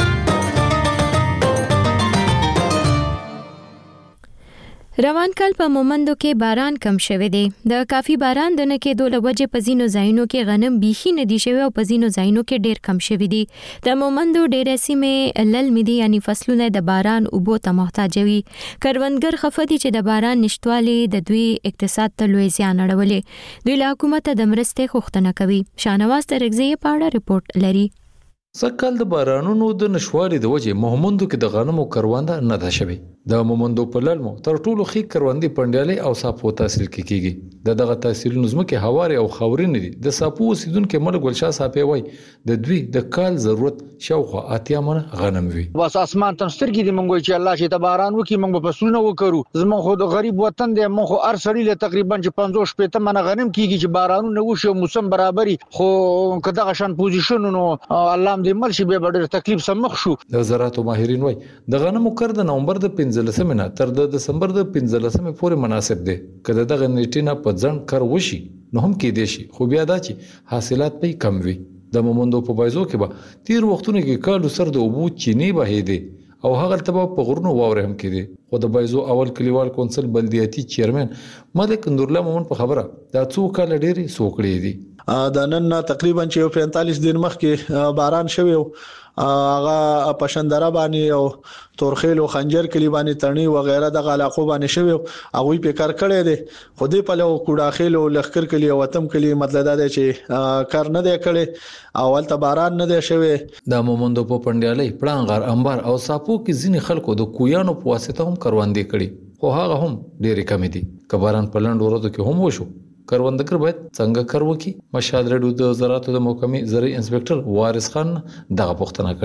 روان کال په مومندو کې باران کم شوه دی د کافي باران د نه کېدو له وجې په ځینو ځایونو کې غنم بيخي نه دي شوی او په ځینو ځایونو کې ډېر کم شوی دی د مومندو ډېر سیمه للمې دي یعنی فصلونه د باران اوبو ته محتاج وي کروندګر خفه دي چې د باران نشټوالي د دوی اقتصاد ته لوی زیان اړولې دوی له حکومت د مرستې غوښتنه کوي شانواز ترغزي په اړه رپورت لري سکهال د بارانونو د نشوالي د وجې مومندو کې د غنمو کرونده نه ده شوی د مومندو په لړمو تر ټولو خې کروندې پندیالي او ساپو تحصیل کیږي دغه تحصیلونو زمکه هواري او خاورین دي د ساپو سیدونکو مل ګلشاه صاحب وای د دوی د کال ضرورت شاوخوا اتیا من غنم وي بس اسمان تم سترګې دي مونږ چې الله چې تباران وکي مونږ په فصلونه وکړو زموږ خو د غریب وطن دی مونږ خو ار سړی له تقریبا 50 شپته من غنم کیږي چې بارانونه وشي موسم برابرۍ خو کداغه شان پوزیشنونو الله دې مل شي به ډېر تکلیف سمخ شو د زراعت ماهرین وای د غنمو کر د نومبر د 15 نه تر د دسمبر د 15 پورې مناسب دی کله دغه نیټه په ځن کار وشي نو هم کې دي شي خو بیا دا چې حاصلات به کم وي د مومندو په بایزو کې به تیر وختونو کې کالو سر د اوبو چینی به دي او هغه تبه په غرونو واورې هم کې دي خو د بایزو اول کلیوال کونسل بلدیاتي چیرمن ملک نورالله مومن په خبره دا څو کال ډېری سوکړې دي د نن تقریبا 45 دن مخکې باران شوی هغه پښندره باندې او تورخیل او خنجر کلی باندې تڼي و غیره د علاقو باندې شوی هغه په کار کړی دی خو دې په لو کوډاخیل او لخر کلی او وتم کلی مطلب دا دی چې کار نه دی کړی اول ته باران نه دی شوی د مومندو په پندیالي پړانګار انبار او ساپو کې ځینې خلکو د کویانو په واسطه هم کروندې کړي خو هغه هم ډېری کم دي کباران په لند ورځو کې هم وشو کروندګر باید څنګه کار وکړي مشال ریډیو د زراعت د محکمې زرعي انسپکټر وارث خان دغه پوښتنه کړې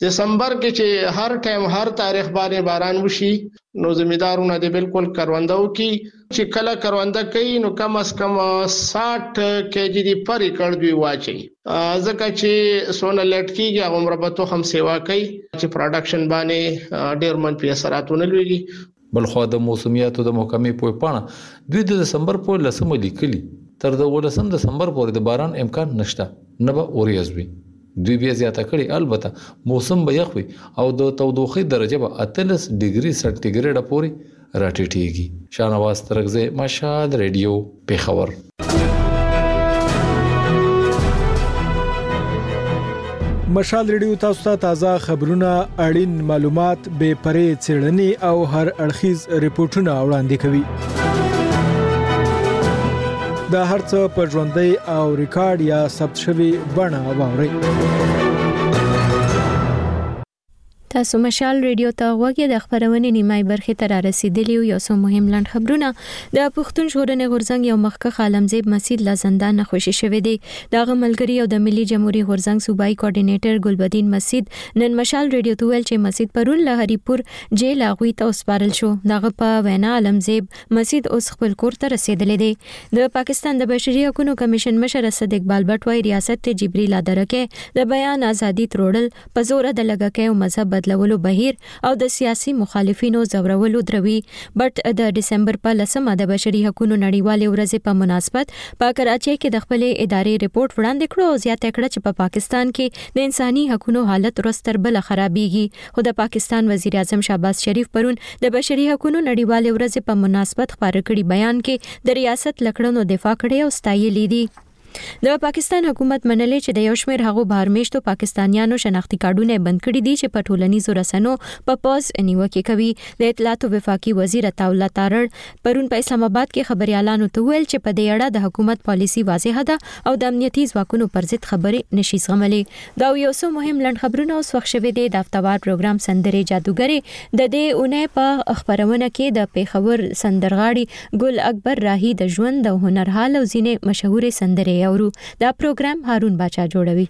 دسمبر کې چې هر ټایم هر تاریخ باندې باران وشي نو زمیدارونه د بالکل کرونده وکي چې کله کرونده کوي نو کم از کم 60 کېجی دی پر ایکړ دوی واچي ځکه چې سونه لټ کیږي هغه مربوطه هم سیوا کوي چې پروډکشن باندې ډېر منفي اثراتونه لوي. بلخو د موسمیاتو د محکمې په پاڼه دوی د دسمبر په لسمه لیکلي تر د 18 دسمبر پورې د باران امکان نشته نه به اوریځ وي. دوی بیا زیاته کړي البته موسم به یخ وي او د تودوخې درجه به 38 ډیګري سانتیګریډ پورې راټیټيږي. شاهنواز ترغزه مشال ریډیو پیښور. مشال ریډیو تاسو ته تازه خبرونه اړین معلومات به پرې څېړنې او هر اړخیز ریپورتونه وړاندې کوي. دا هرڅه په ژوندۍ او ریکارډ یا ثبت شوی بڼه واورئ. تاسو مشال ریډیو ته غوږی د خبرونې نیمای برخه تر رسیدلی یو څو مهم لاند خبرونه. د پښتون ژغورنې غورځنګ یو مخکښ عالمزیب مسعود لا زندان خوشی شوی دی. د ملګری او د ملي جمهوریت غورځنګ صوبایي کوارډینیټر ګلبدین مسعود نن مشال ریډیو ته ویل چې مسعود پرون له هریپور جیل اغوي ته وسپارل شو. دغه په وینا عالمزیب مسعود اوس خپل کور ته رسیدلی دی. د پاکستان د بشري حقوقو کمیشن مشر اسد اقبال بټ وايي ریاست ته جبريل ادرکه د بیان ازادي تروړل په زور د لګکې او مذهب بدلولو بهیر او د سیاسي مخالفینو زورولو دروي. بټ د دسمبر په 10مه د بشري حقوقو نړیوالې ورځې په مناسبت په کراچۍ کې د خپل ادارې ریپورت وړاندې کړو او زیاته کړه چې په پاکستان کې د انساني حقوقو حالت ورستر بل خرابېږي. خو د پاکستان وزیر اعظم شهباز شریف پرون د بشري حقوقو نړیوالې ورځې په مناسبت خبرې کړي بیان کې د ریاست لکړنو دفاع کړي او ستایلې دي. د پاکستان حکومت منلې چې د یو شمېر هغو بهرمېشتو پاکستانیانو شناختی کارډونه بند کړي دي چې په ټولنیزو رسنو په پوز نیوکه کوي. د اطلاعات او وفاقي وزیر عطاالله تارړ پرون په اسلام آباد کې خبريالانو ته ویل چې په دې اړه د حکومت پالیسی واضحه ده او د امنیتي ځواکونو پر ضد خبرې نشي زغملې. دا یو څو مهم لند خبرونه اوس وخت شوه د هفتوار پروګرام سندرې جادوګرې د دې اونۍ په خبرونه کې د پیښور سندرغاړي ګل اکبر راهی د ژوند او هنر حال او ځینې مشهور سندرې اورو. دا پروګرام هارون باچا جوړوي.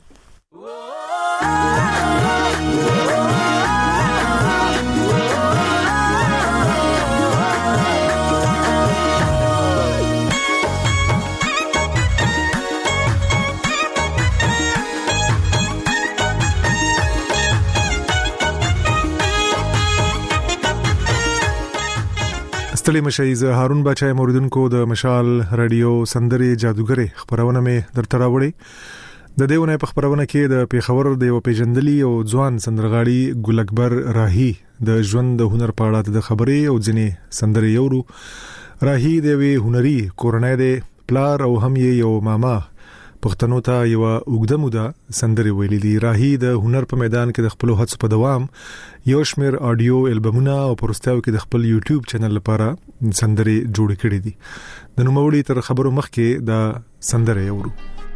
ستړي مشي زه هارون بچای موریدونکو د مشال رادیو سندرې جادوګرې خبرونه مې درته راوړې. د دېونه په خبرونه کې د پیښور د یو پیژندلي او ځوان سندرغاړي ګل اکبر راهی د ژوند د هنر په اړه د خبرې او ځینې سندرې یورو. راهی د وی هنري کورنۍ د پلار او هم یو ماما پښتنو ته یو اوږده موده سندرې ویلې دي. راهی د هنر په میدان کې د خپل هڅو په دوام یو شمیر آډیو البومونه او پروستاو کې د خپل یوټیوب چینل لپاره سندرې جوړ کړې دي. د نوموړي تر خبرو مخکې د سندرې یورو.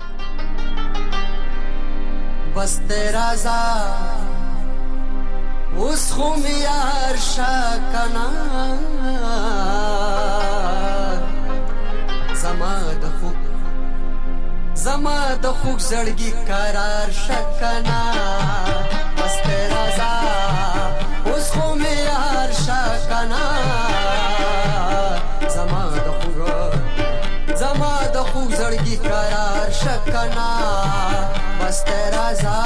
بس تیرا زا اوس خو می یار شکنا زما د خوږ زړګي قرار شکنا بس تیرا زا اوس خو می یار شکنا زما د خوږ زړګي قرار شکنا بس تیرا زا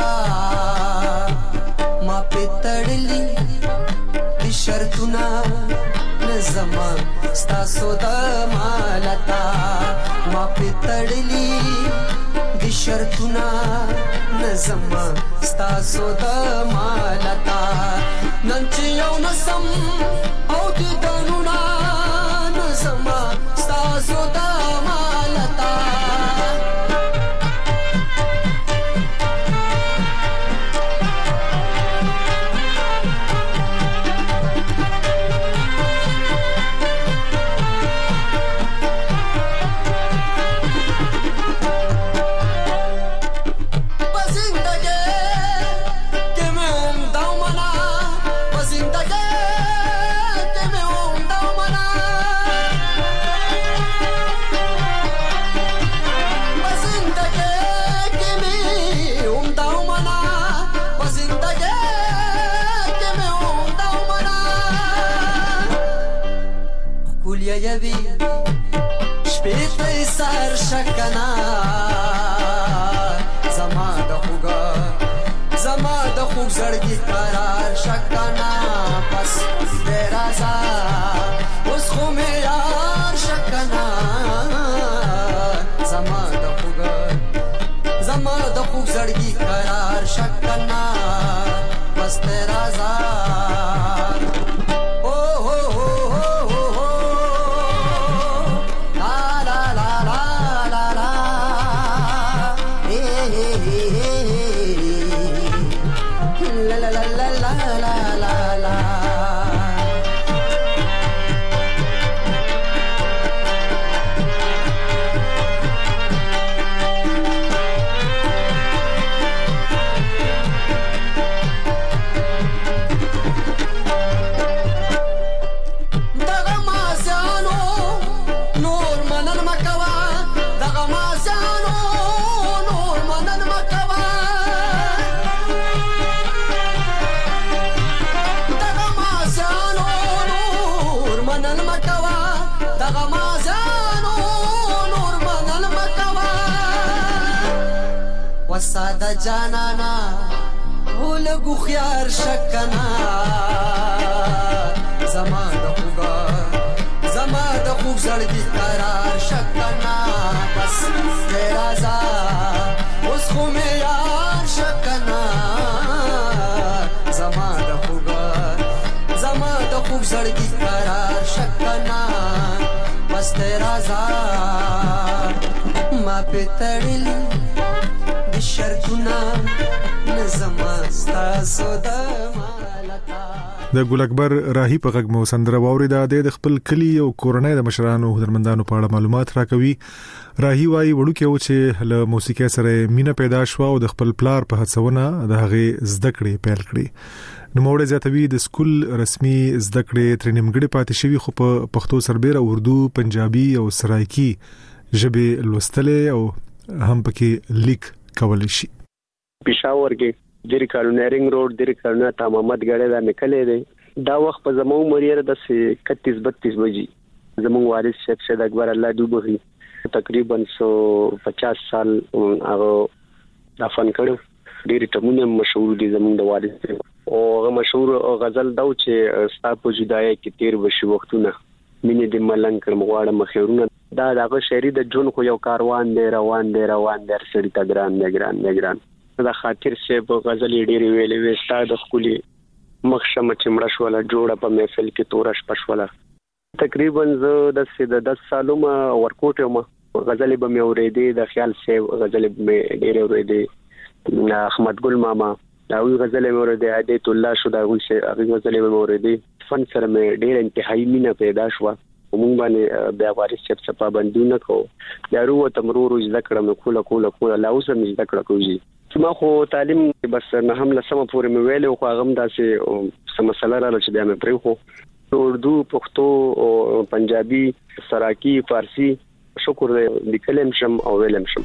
ما پتړلی د شرطونه نظم ستاسو د مالتا ما پتړلی د شرطونه نظم ستاسو د مالتا نن چې یو نسم او د دنونا نظم ستاسو د مالتا ټول یوي شپې سر شکنا زما د خوږ زړګي قرار شکنا بس دې رازا اوس خو مې یار شکنا زما د خوږ زړګي قرار شکنا بس دې رازا ساده جانانا ولګو خيار شکنا زما د خوږ زړګي قرار شکنا بس دې رازا اوس خو مې یار شکنا زما د خوږ زړګي قرار شکنا بس دې رازا ما پتړلی د ګل اکبر راهی په غږ مو سندره واوریده د خپل کلی او کورنۍ د مشرانو هنرمندانو په اړه معلومات راکوي. راهی وايي وړو کې و چې له موسیقي سره مینه پیدا شو او د خپل پلار په هڅونه د هغه زده کړې پیل کړې. نو موږ زیاتوي د سکول رسمي زده کړې تر نیمګړې پاتې شوی خو په پښتو سربېره اردو پنجابي او سرایکی ژبې لوستلې او هم پکې لیک کول شي. پېښور کې د کالونرینګ روډ د کالونه تمامت غړې دا نکلې دي. دا وخت په زمو مریره د 31-32 بجې زمو وارث شیخ شهید اکبر الله دوبغي تقریبا 150 سال هغه دفن کړو. ډېر ټمونه مشهور دي زمو د وارث او هغه مشهور غزل دا چې ستا په جدای کې تیر بشي وختونه مینه د ملنګ کړم غواړم مخیرونه. دا دغه شهري د جون خو یو کاروان دی روان سړی ته ګران دا خاطر سه په غزل ډېری ویلې وستا د خولي مخشمه چمړه شوله جوړه په محفل کې تورش پښوله. تقریبا زه د 10 سالو ما ورکوټ ما غزل به مې اورېدې د خیال سه غزل به ډېر اورېدې احمد ګل ماما دا وی غزل مې اورېدې عادت الله شو دا وی سه هغه غزل مې اورېدې فن سره مې ډېر انتهایی مینه پیدا شو. ومون باندې بیا وارث چې څه پابندونه کو یارو تمرور ذکر مې کوله لا اوس مې ذکر کوي. ما خو تعلیم بس نه هم لسمه پورې مې ویل او هغه هم داسې سم مسله راځي چې بیا مې پرې خو اردو پښتو او پنجابي سراکی فارسی شکر دې لیکلم شم او ویلم شم.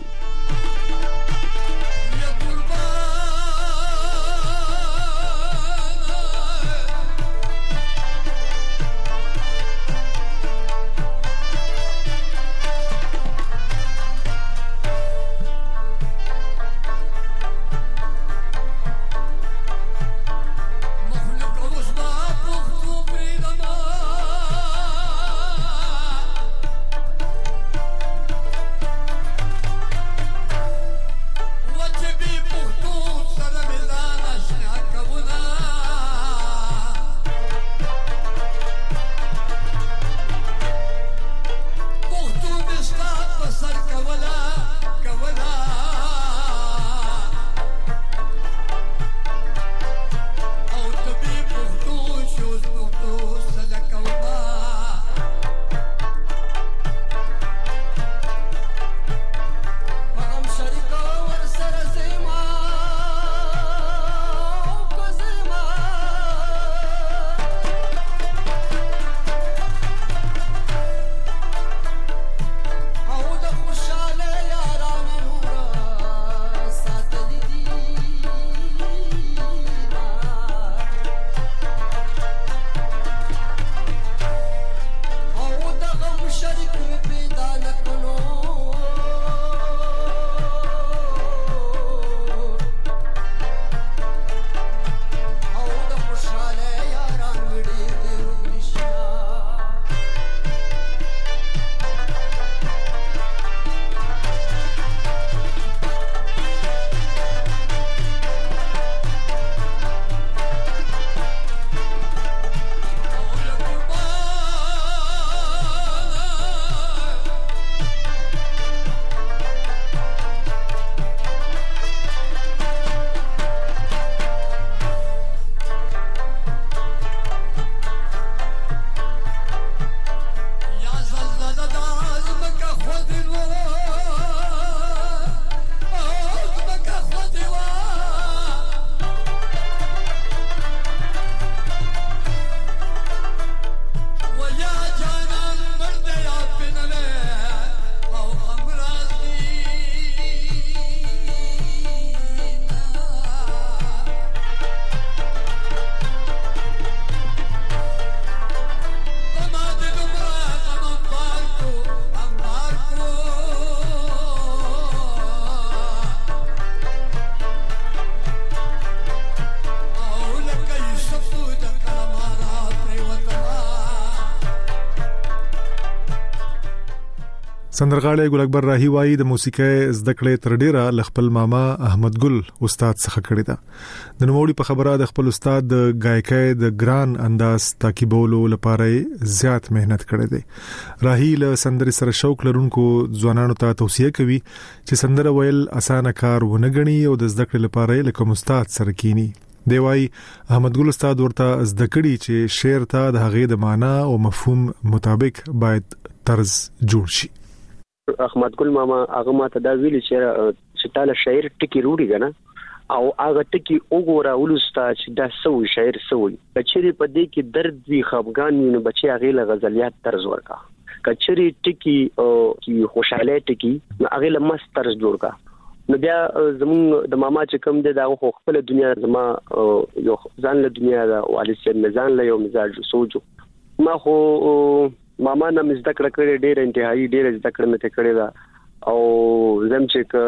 سندرغاړی ګل اکبر راهی وایي د موسیقۍ زده کړې تر ډیره خپل ماما احمد ګل استاد څخه کړې ده. د نوموړي په خبره د خپل استاد د گایکۍ د ګران انداز تعقیبولو لپاره زیات مهنت کړې ده. راهی له سندرې سره شوق لرونکو ځوانانو ته توصیه کوي چې سندره ویل اسانه کار ونه ګڼي او د زده کړې لپاره لکه استاد سره کینی. دی وایي احمد ګل استاد ورته زده کړي چې شعر ته د هغې د معنا او مفهوم مطابق باید طرز جوړ شي. احمد ګل ماما هغه ماته دا ویلي چې تعالی شاعر ټکی روړي کنه او هغه ټکی وګوره ولستا چې دا سوي شاعر سوي کچري په دې کې درد وی خفګان وي نو بچي هغه له غزلیات طرز ورکا کچري ټکی کی خوشاله ټکی هغه له مست طرز جوړ کا نو بیا زمون د ماما چې کوم دی دا خپل دنیا زما یو ځان له دنیا دا والي سي مزان له یو مزاج سوچو ما خو ماما نه مزد کړ کړې ډېر انتهایی ډېر زده کړم ته کړې دا او زم چې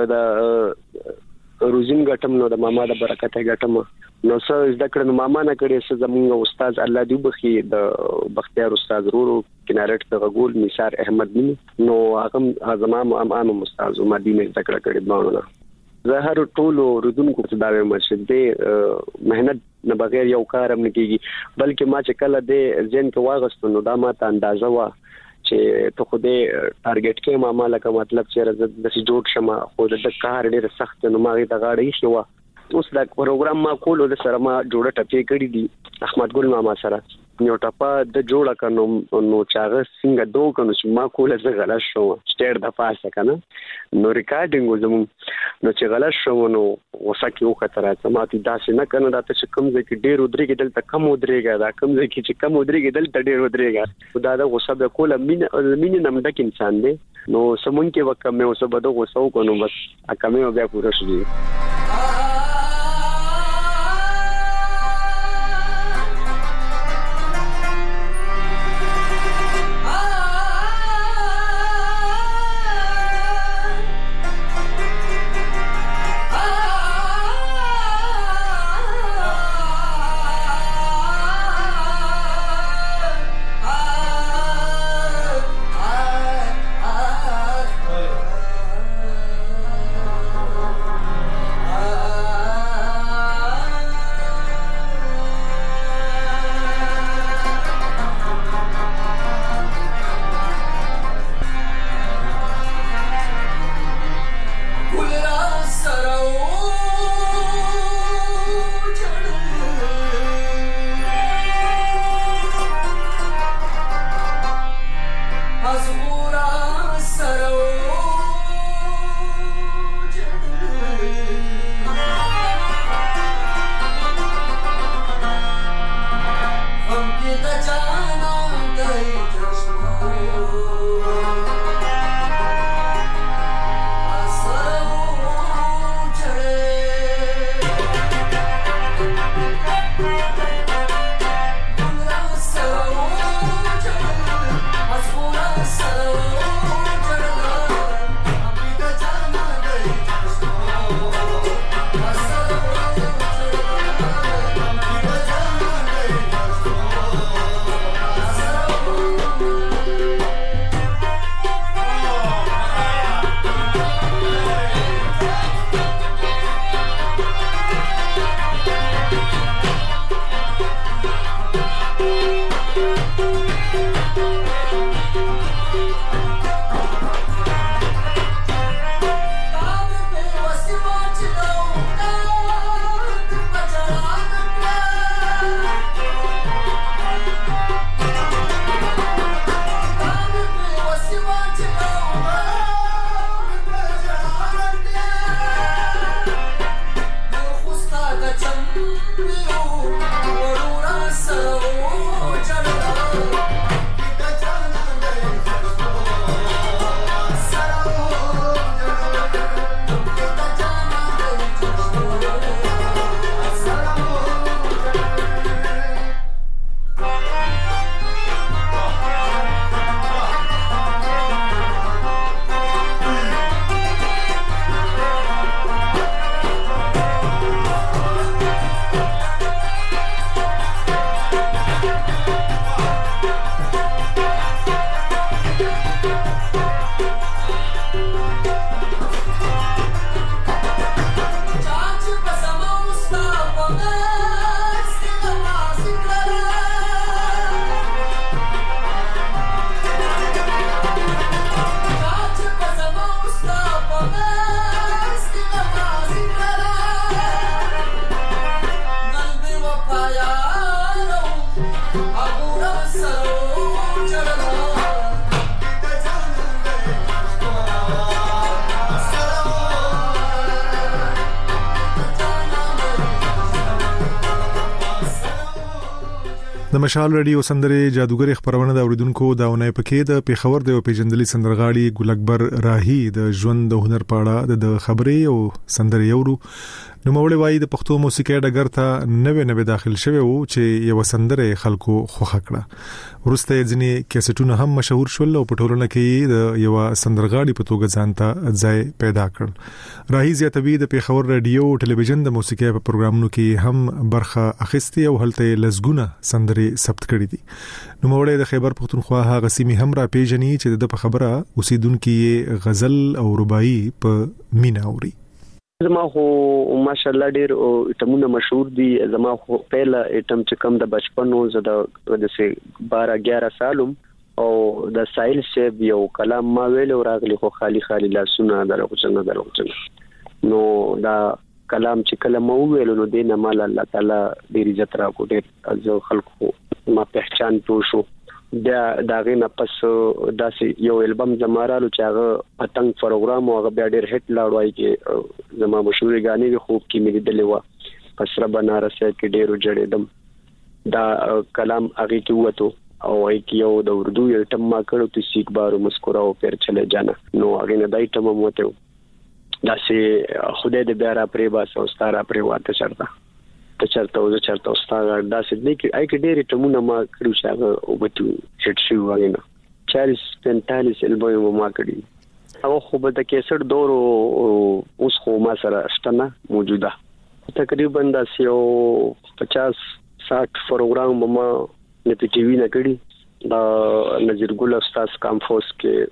دا روزین غټم نو د ماما د برکت غټم نو څه زده کړم ماما نه کړې څه زمونږ استاد الله دې بخي د بختیار استاد ورو کنارټ ته غول نثار احمد نو هغه زمام امام استاد مدینه زده کړې باندې زهر ټولو ردونکو ته دا وایم چې د مهنت نه بغیر یو کار هم نه کیږي بلکې ما چې کله د ځین کې واغستو نو دا ماته اندازه وا چې ته خو دې ټارګټ کې ما لکه مطلب چې د سې جوړ شمه خو د کار ډېر سخت نو ما غي د غاړې شو اوس دا پروګرام ما کولو د سره ما جوړه ټپې کړې دي احمد ګل ماما سره نو ټپه د جوړه کنو نو چاغه څنګه دوه کنو چې ما کوله زه غلط شوم سټیر د پاسه کنه نو ریکارډینګ زمون نو چې غلط شوم نو وسکه یو خطر راځه ما ته داسې نه کنه دا ته کوم ځای کې ډیر ودرېږي دلته کم ودرېږي دا کوم ځای کې چې کم ودرېږي دلته ډیر ودرېږي دا د غصه به کوله مين نمډک انسان دی نو سمون کې وکمه اوسه بده غصه وکړو بس اکمه بیا پوره شي. د مشال رادیو سندره جادوګر خبرونه د اوریدونکو داونه پکې د پیښور د پیجندلي سندرغاړي ګل اکبر راهی د ژوند د هنر پاړه د خبرې او سندره یورو نو مولوی وای د پښتو موسیقي ډګر ته نوې داخل شوی وو چې یو سندره خلکو خوخه کړه ورسته ځنی کیسټونه هم مشهور شول او په ټولنه کې د یو سندرغاړي په توګه ځانته ځای پیدا کړ راهی زیاتوی د پیښور رادیو او ټلویزیون د موسیقي په پروګرامونو کې هم برخه اخیستي او هلته لزګونه سندرې ثبت کړې دي نو مولوی د خیبر پختونخوا هغه سیمه هم را پیژني چې د خبره اوسیدونکو غزل او رباعي په مینا اوري زما خو ماشاءالله ډیر ټمونه مشهور دي زما خو پهلا ټم چې کم د بچپنو زده د 12-11 سالم او د سایل سیب یو کلام ما ویل او راغلی خو خالی لاسونه دروغجن نو دا کلام چې کلمه ویل نو دینه مال الله تعالی ډیر عزت را کو ډیر از خلکو ما پہچان پوشو دا غینه پس داسې یو البم زمارالو چې هغه پتنګ پروګرام او هغه بیا ډیر هټ لاړوي کې زما مشهور غانې خوب کې مې دلې و پس را بنارس کې ډیرو جوړېدم دا کلام هغه کې وته او ای کیو د اردو یو ټم ما کړو ته سیک بارو مسکراو پیر چلے جانا نو هغه نه دای ټم موته داسې خدای دې بیا را پرې باسه او ستاره پرې واته چرته ته چرته استاد داسې نه کې آی کې ډېر ټمونه ما کړو چې هغه وبتو هټ شو وغینا 40-45 البوم ما کړی او خو به د کیسټ دور اوس خو ما سره شتنه موجوده تقریبا داسې یو 50-60 پروګرام ما نه پی ټي وی نه کړی دا نذیر ګل استاد کامفوس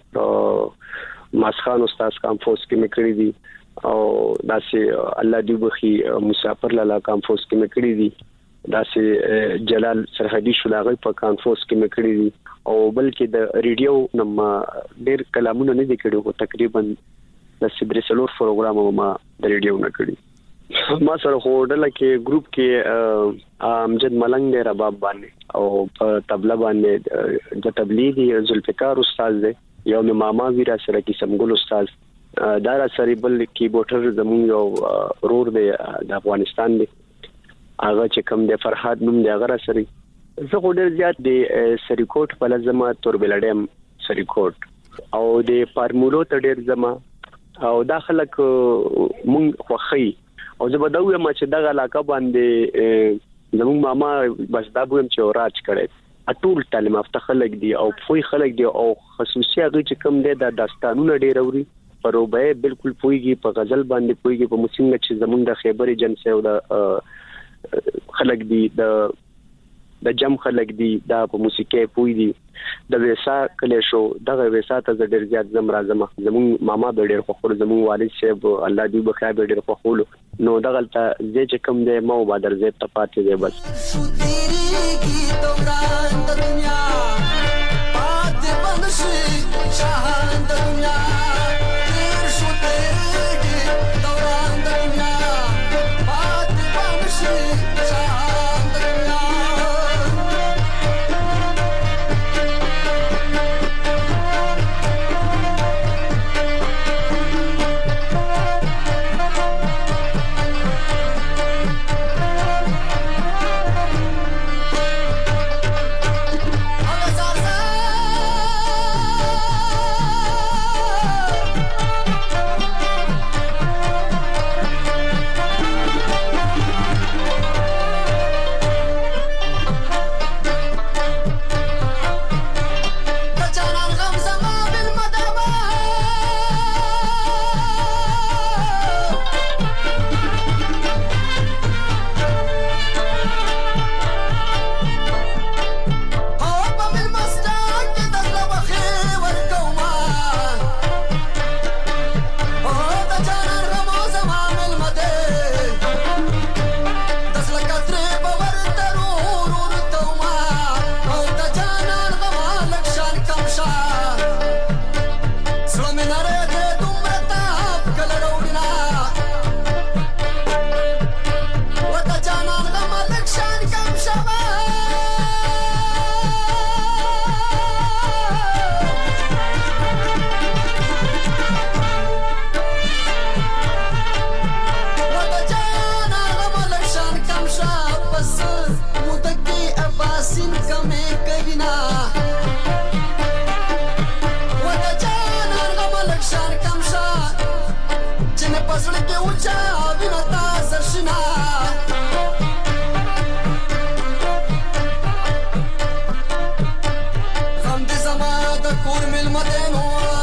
کې ماسخان استاد کامفوس کې مې کړی دي او داسې الله دې بخي مسافر لاله کامفوس کې مې کړی دي داسې جلال سرحدي شلاغي په کامفوس کې مې کړی دي او بلکې د ریډیو نم ډېر کلامونه نه دي کړی او تقریبا د سبرسلور پروګرام ما د ریډیو نه کړی ما سره هوډل کې ګروپ کې امجد ملنګ دی رباب باندې او په طبله باندې د تبلیغي ذوالفقار استاد دی یو مې ماما ویرا سره کې سمګل استاد دارا سری بل کیبورډر زمون یو رور دی د افغانستان دی هغه چې کوم د فرحات نوم دی هغه سری زه ډېر زیات دی سریکوټ په لازمه تور بلډم سریکوټ او د فارمولو ته ډېر زما او داخلك مونږ خوخي او زه به دا وایم چې دغه علاقه باندې زمون ماما بس دا بوم چې راج کړي اټول تعلیم افته خلک دی او فوی خلک دی او خصوصي هغه چې کوم دی د داستانونو ډېر اوري پروبه بالکل پويږي په غزل باندې پويږي په موسیقي چې زمون د خیبر جنس او د خلک دی د جم خلک دی دا په موسیقي پوي دي د ویسا کله شو دغه ویسا ته ډېر زیات زم راځم زمون ماما به ډېر خوخور زمون والد صاحب الله دې بخای به ډېر خوخول نو دغه ته زه چې کوم دی مو بادر زه ته پاتې دی بس د کور ملمدینو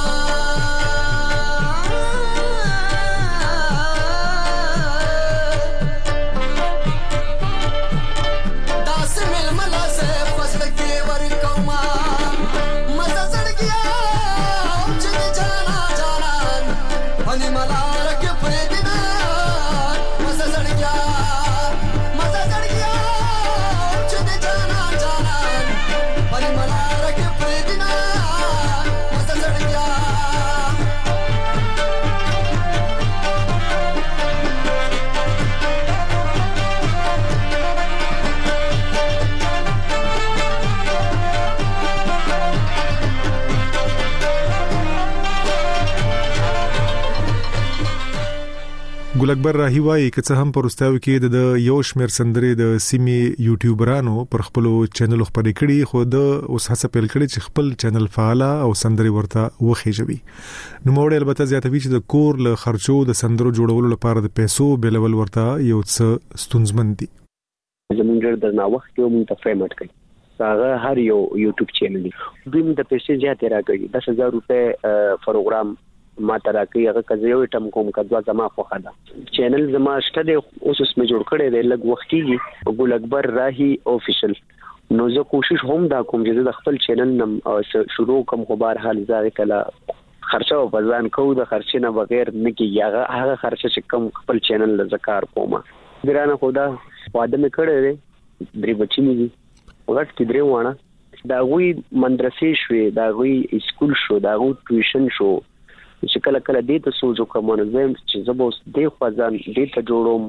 ګل اکبر راهی وایي چې څه هم پرستاوي کې د یو شمېر سندرې د سیمې یوټیوبرانو پر خپل چینل خپرې کړي خو د اوس هڅه پیل کړي چې خپل چینل فعال او سندرې ورته وخیژوي نو موږ البته زیاتوي چې د کور له خرچو د سندرو جوړولو لپاره د پیسو بلول ورته یو څه ستونزمن دي زمونږ د ناوخت یو منتخب پیمنټ کوي هغه هر یو یوټیوب چینل دی دوی د پیسې زیاتې راکړي 10000 روپے پروګرام ما تراکي هغه کزه یو ټم کوم کدوا زما خوخه ده چینل زما شته د اوس اسمه جوړ کړي دی لګ وخت کیږي ګل اکبر راهی افیشل نو زه کوشش هم دا کوم چې د خپل چینل نم شروع کوم خو بهر حال ځای کلا خرچه او بزان کو د خرچې نه بغیر نه کیږي هغه خرچه چې کم خپل چینل ل ذکر کومه ګرانه خدا واده مې کړی دی درې بچی مې دي وخت کې درې وانه دا غوي مدرسې شوې دا غوي سکول شو دا غوي ټیوشن شو چې کله کله دې ته سوچو کوم نو زم چې زبو دې خوازان دې ته جوړوم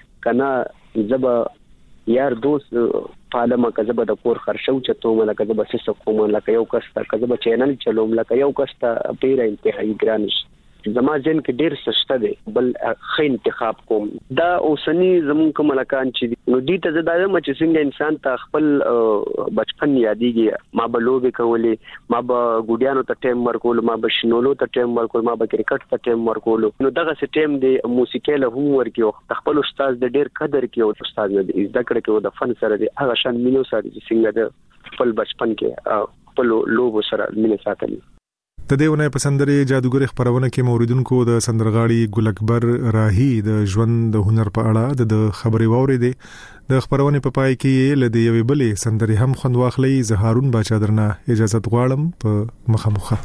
کنه زبا یار دوست پالما کزبه د کور خرشو چته مله کزبه سس کوم لکه یو کستا کزبه چینل چلوم لکه یو کستا پیره انتهایی ګرانش زما ځین کې ډیر سسته دي بل خې انتخاب کوم دا اوسنی زمون کوم ملکان چې نو دې ته زدایم چې څنګه انسان ته خپل بچپن یادېږي ما به لوبې کولې ما به ګډیانو ته ټیم ورکول ما به شنولو ته ټیم ورکول ما به کرکټ ته ټیم ورکول نو دغه سټیم دی موسیقي له هم ورکیو خپل استاد د ډیر قدر کیو استاد دې ذکر کیو د فن سره دی هغه شان مينو سره چې څنګه د خپل بچپن کې خپل لوبو سره مینه ساتلی د دیونه په سندرې جادوګر خبرونه کې موریدونکو د سندرغاړي ګل اکبر راهی د ژوند د هنر په اړه د خبرې واورېدې د خبرونه په پای کې لدی یوې بلې سندرې هم خوند واخلي زهارون باچا درنه اجازه غواړم په مخامخه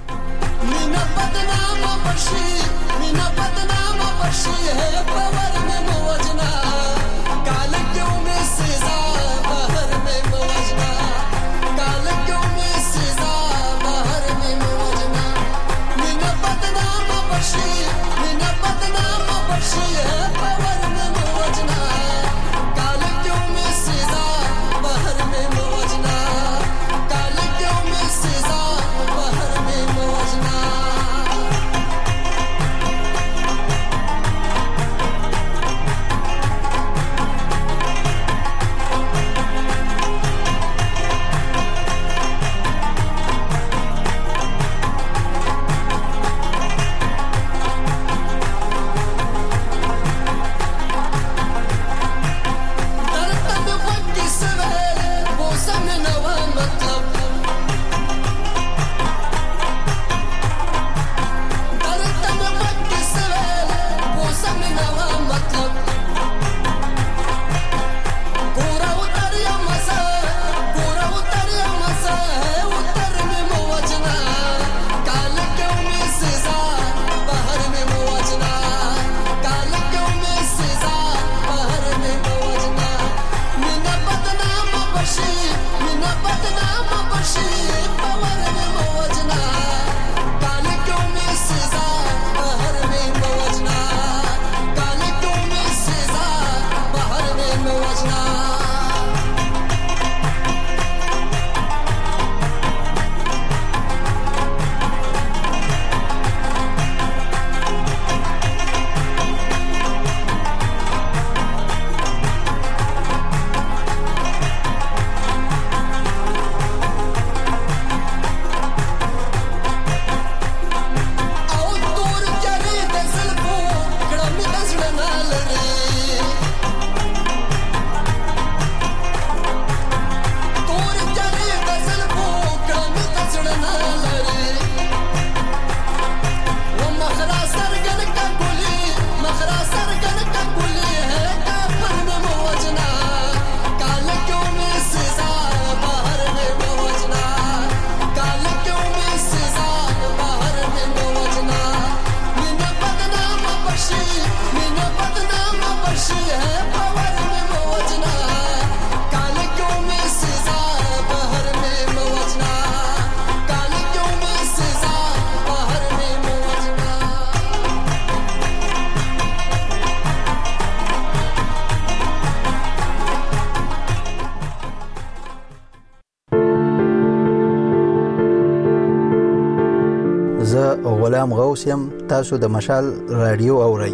زه غلام غوث یم. تاسو د مشال رادیو اورئ.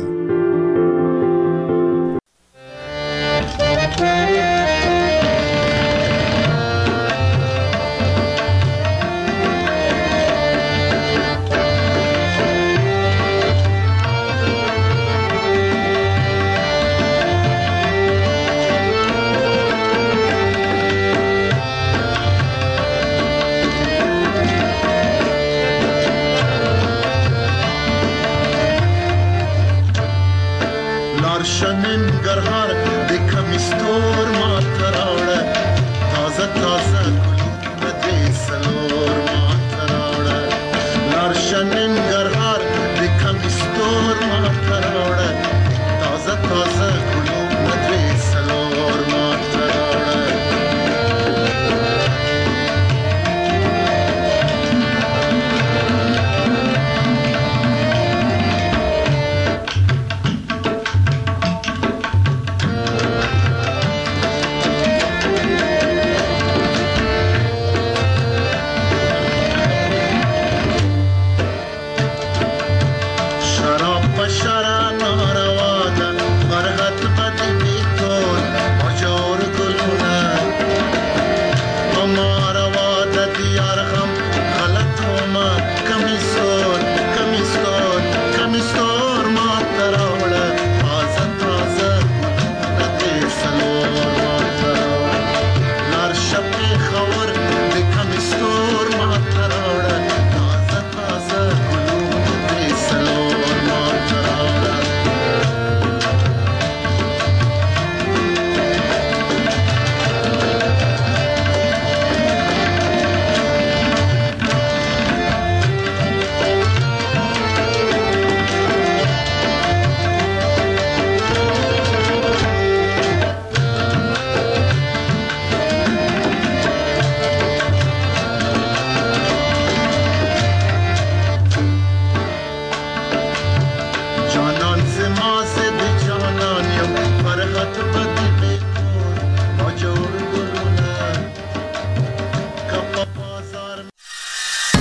شنن گرهار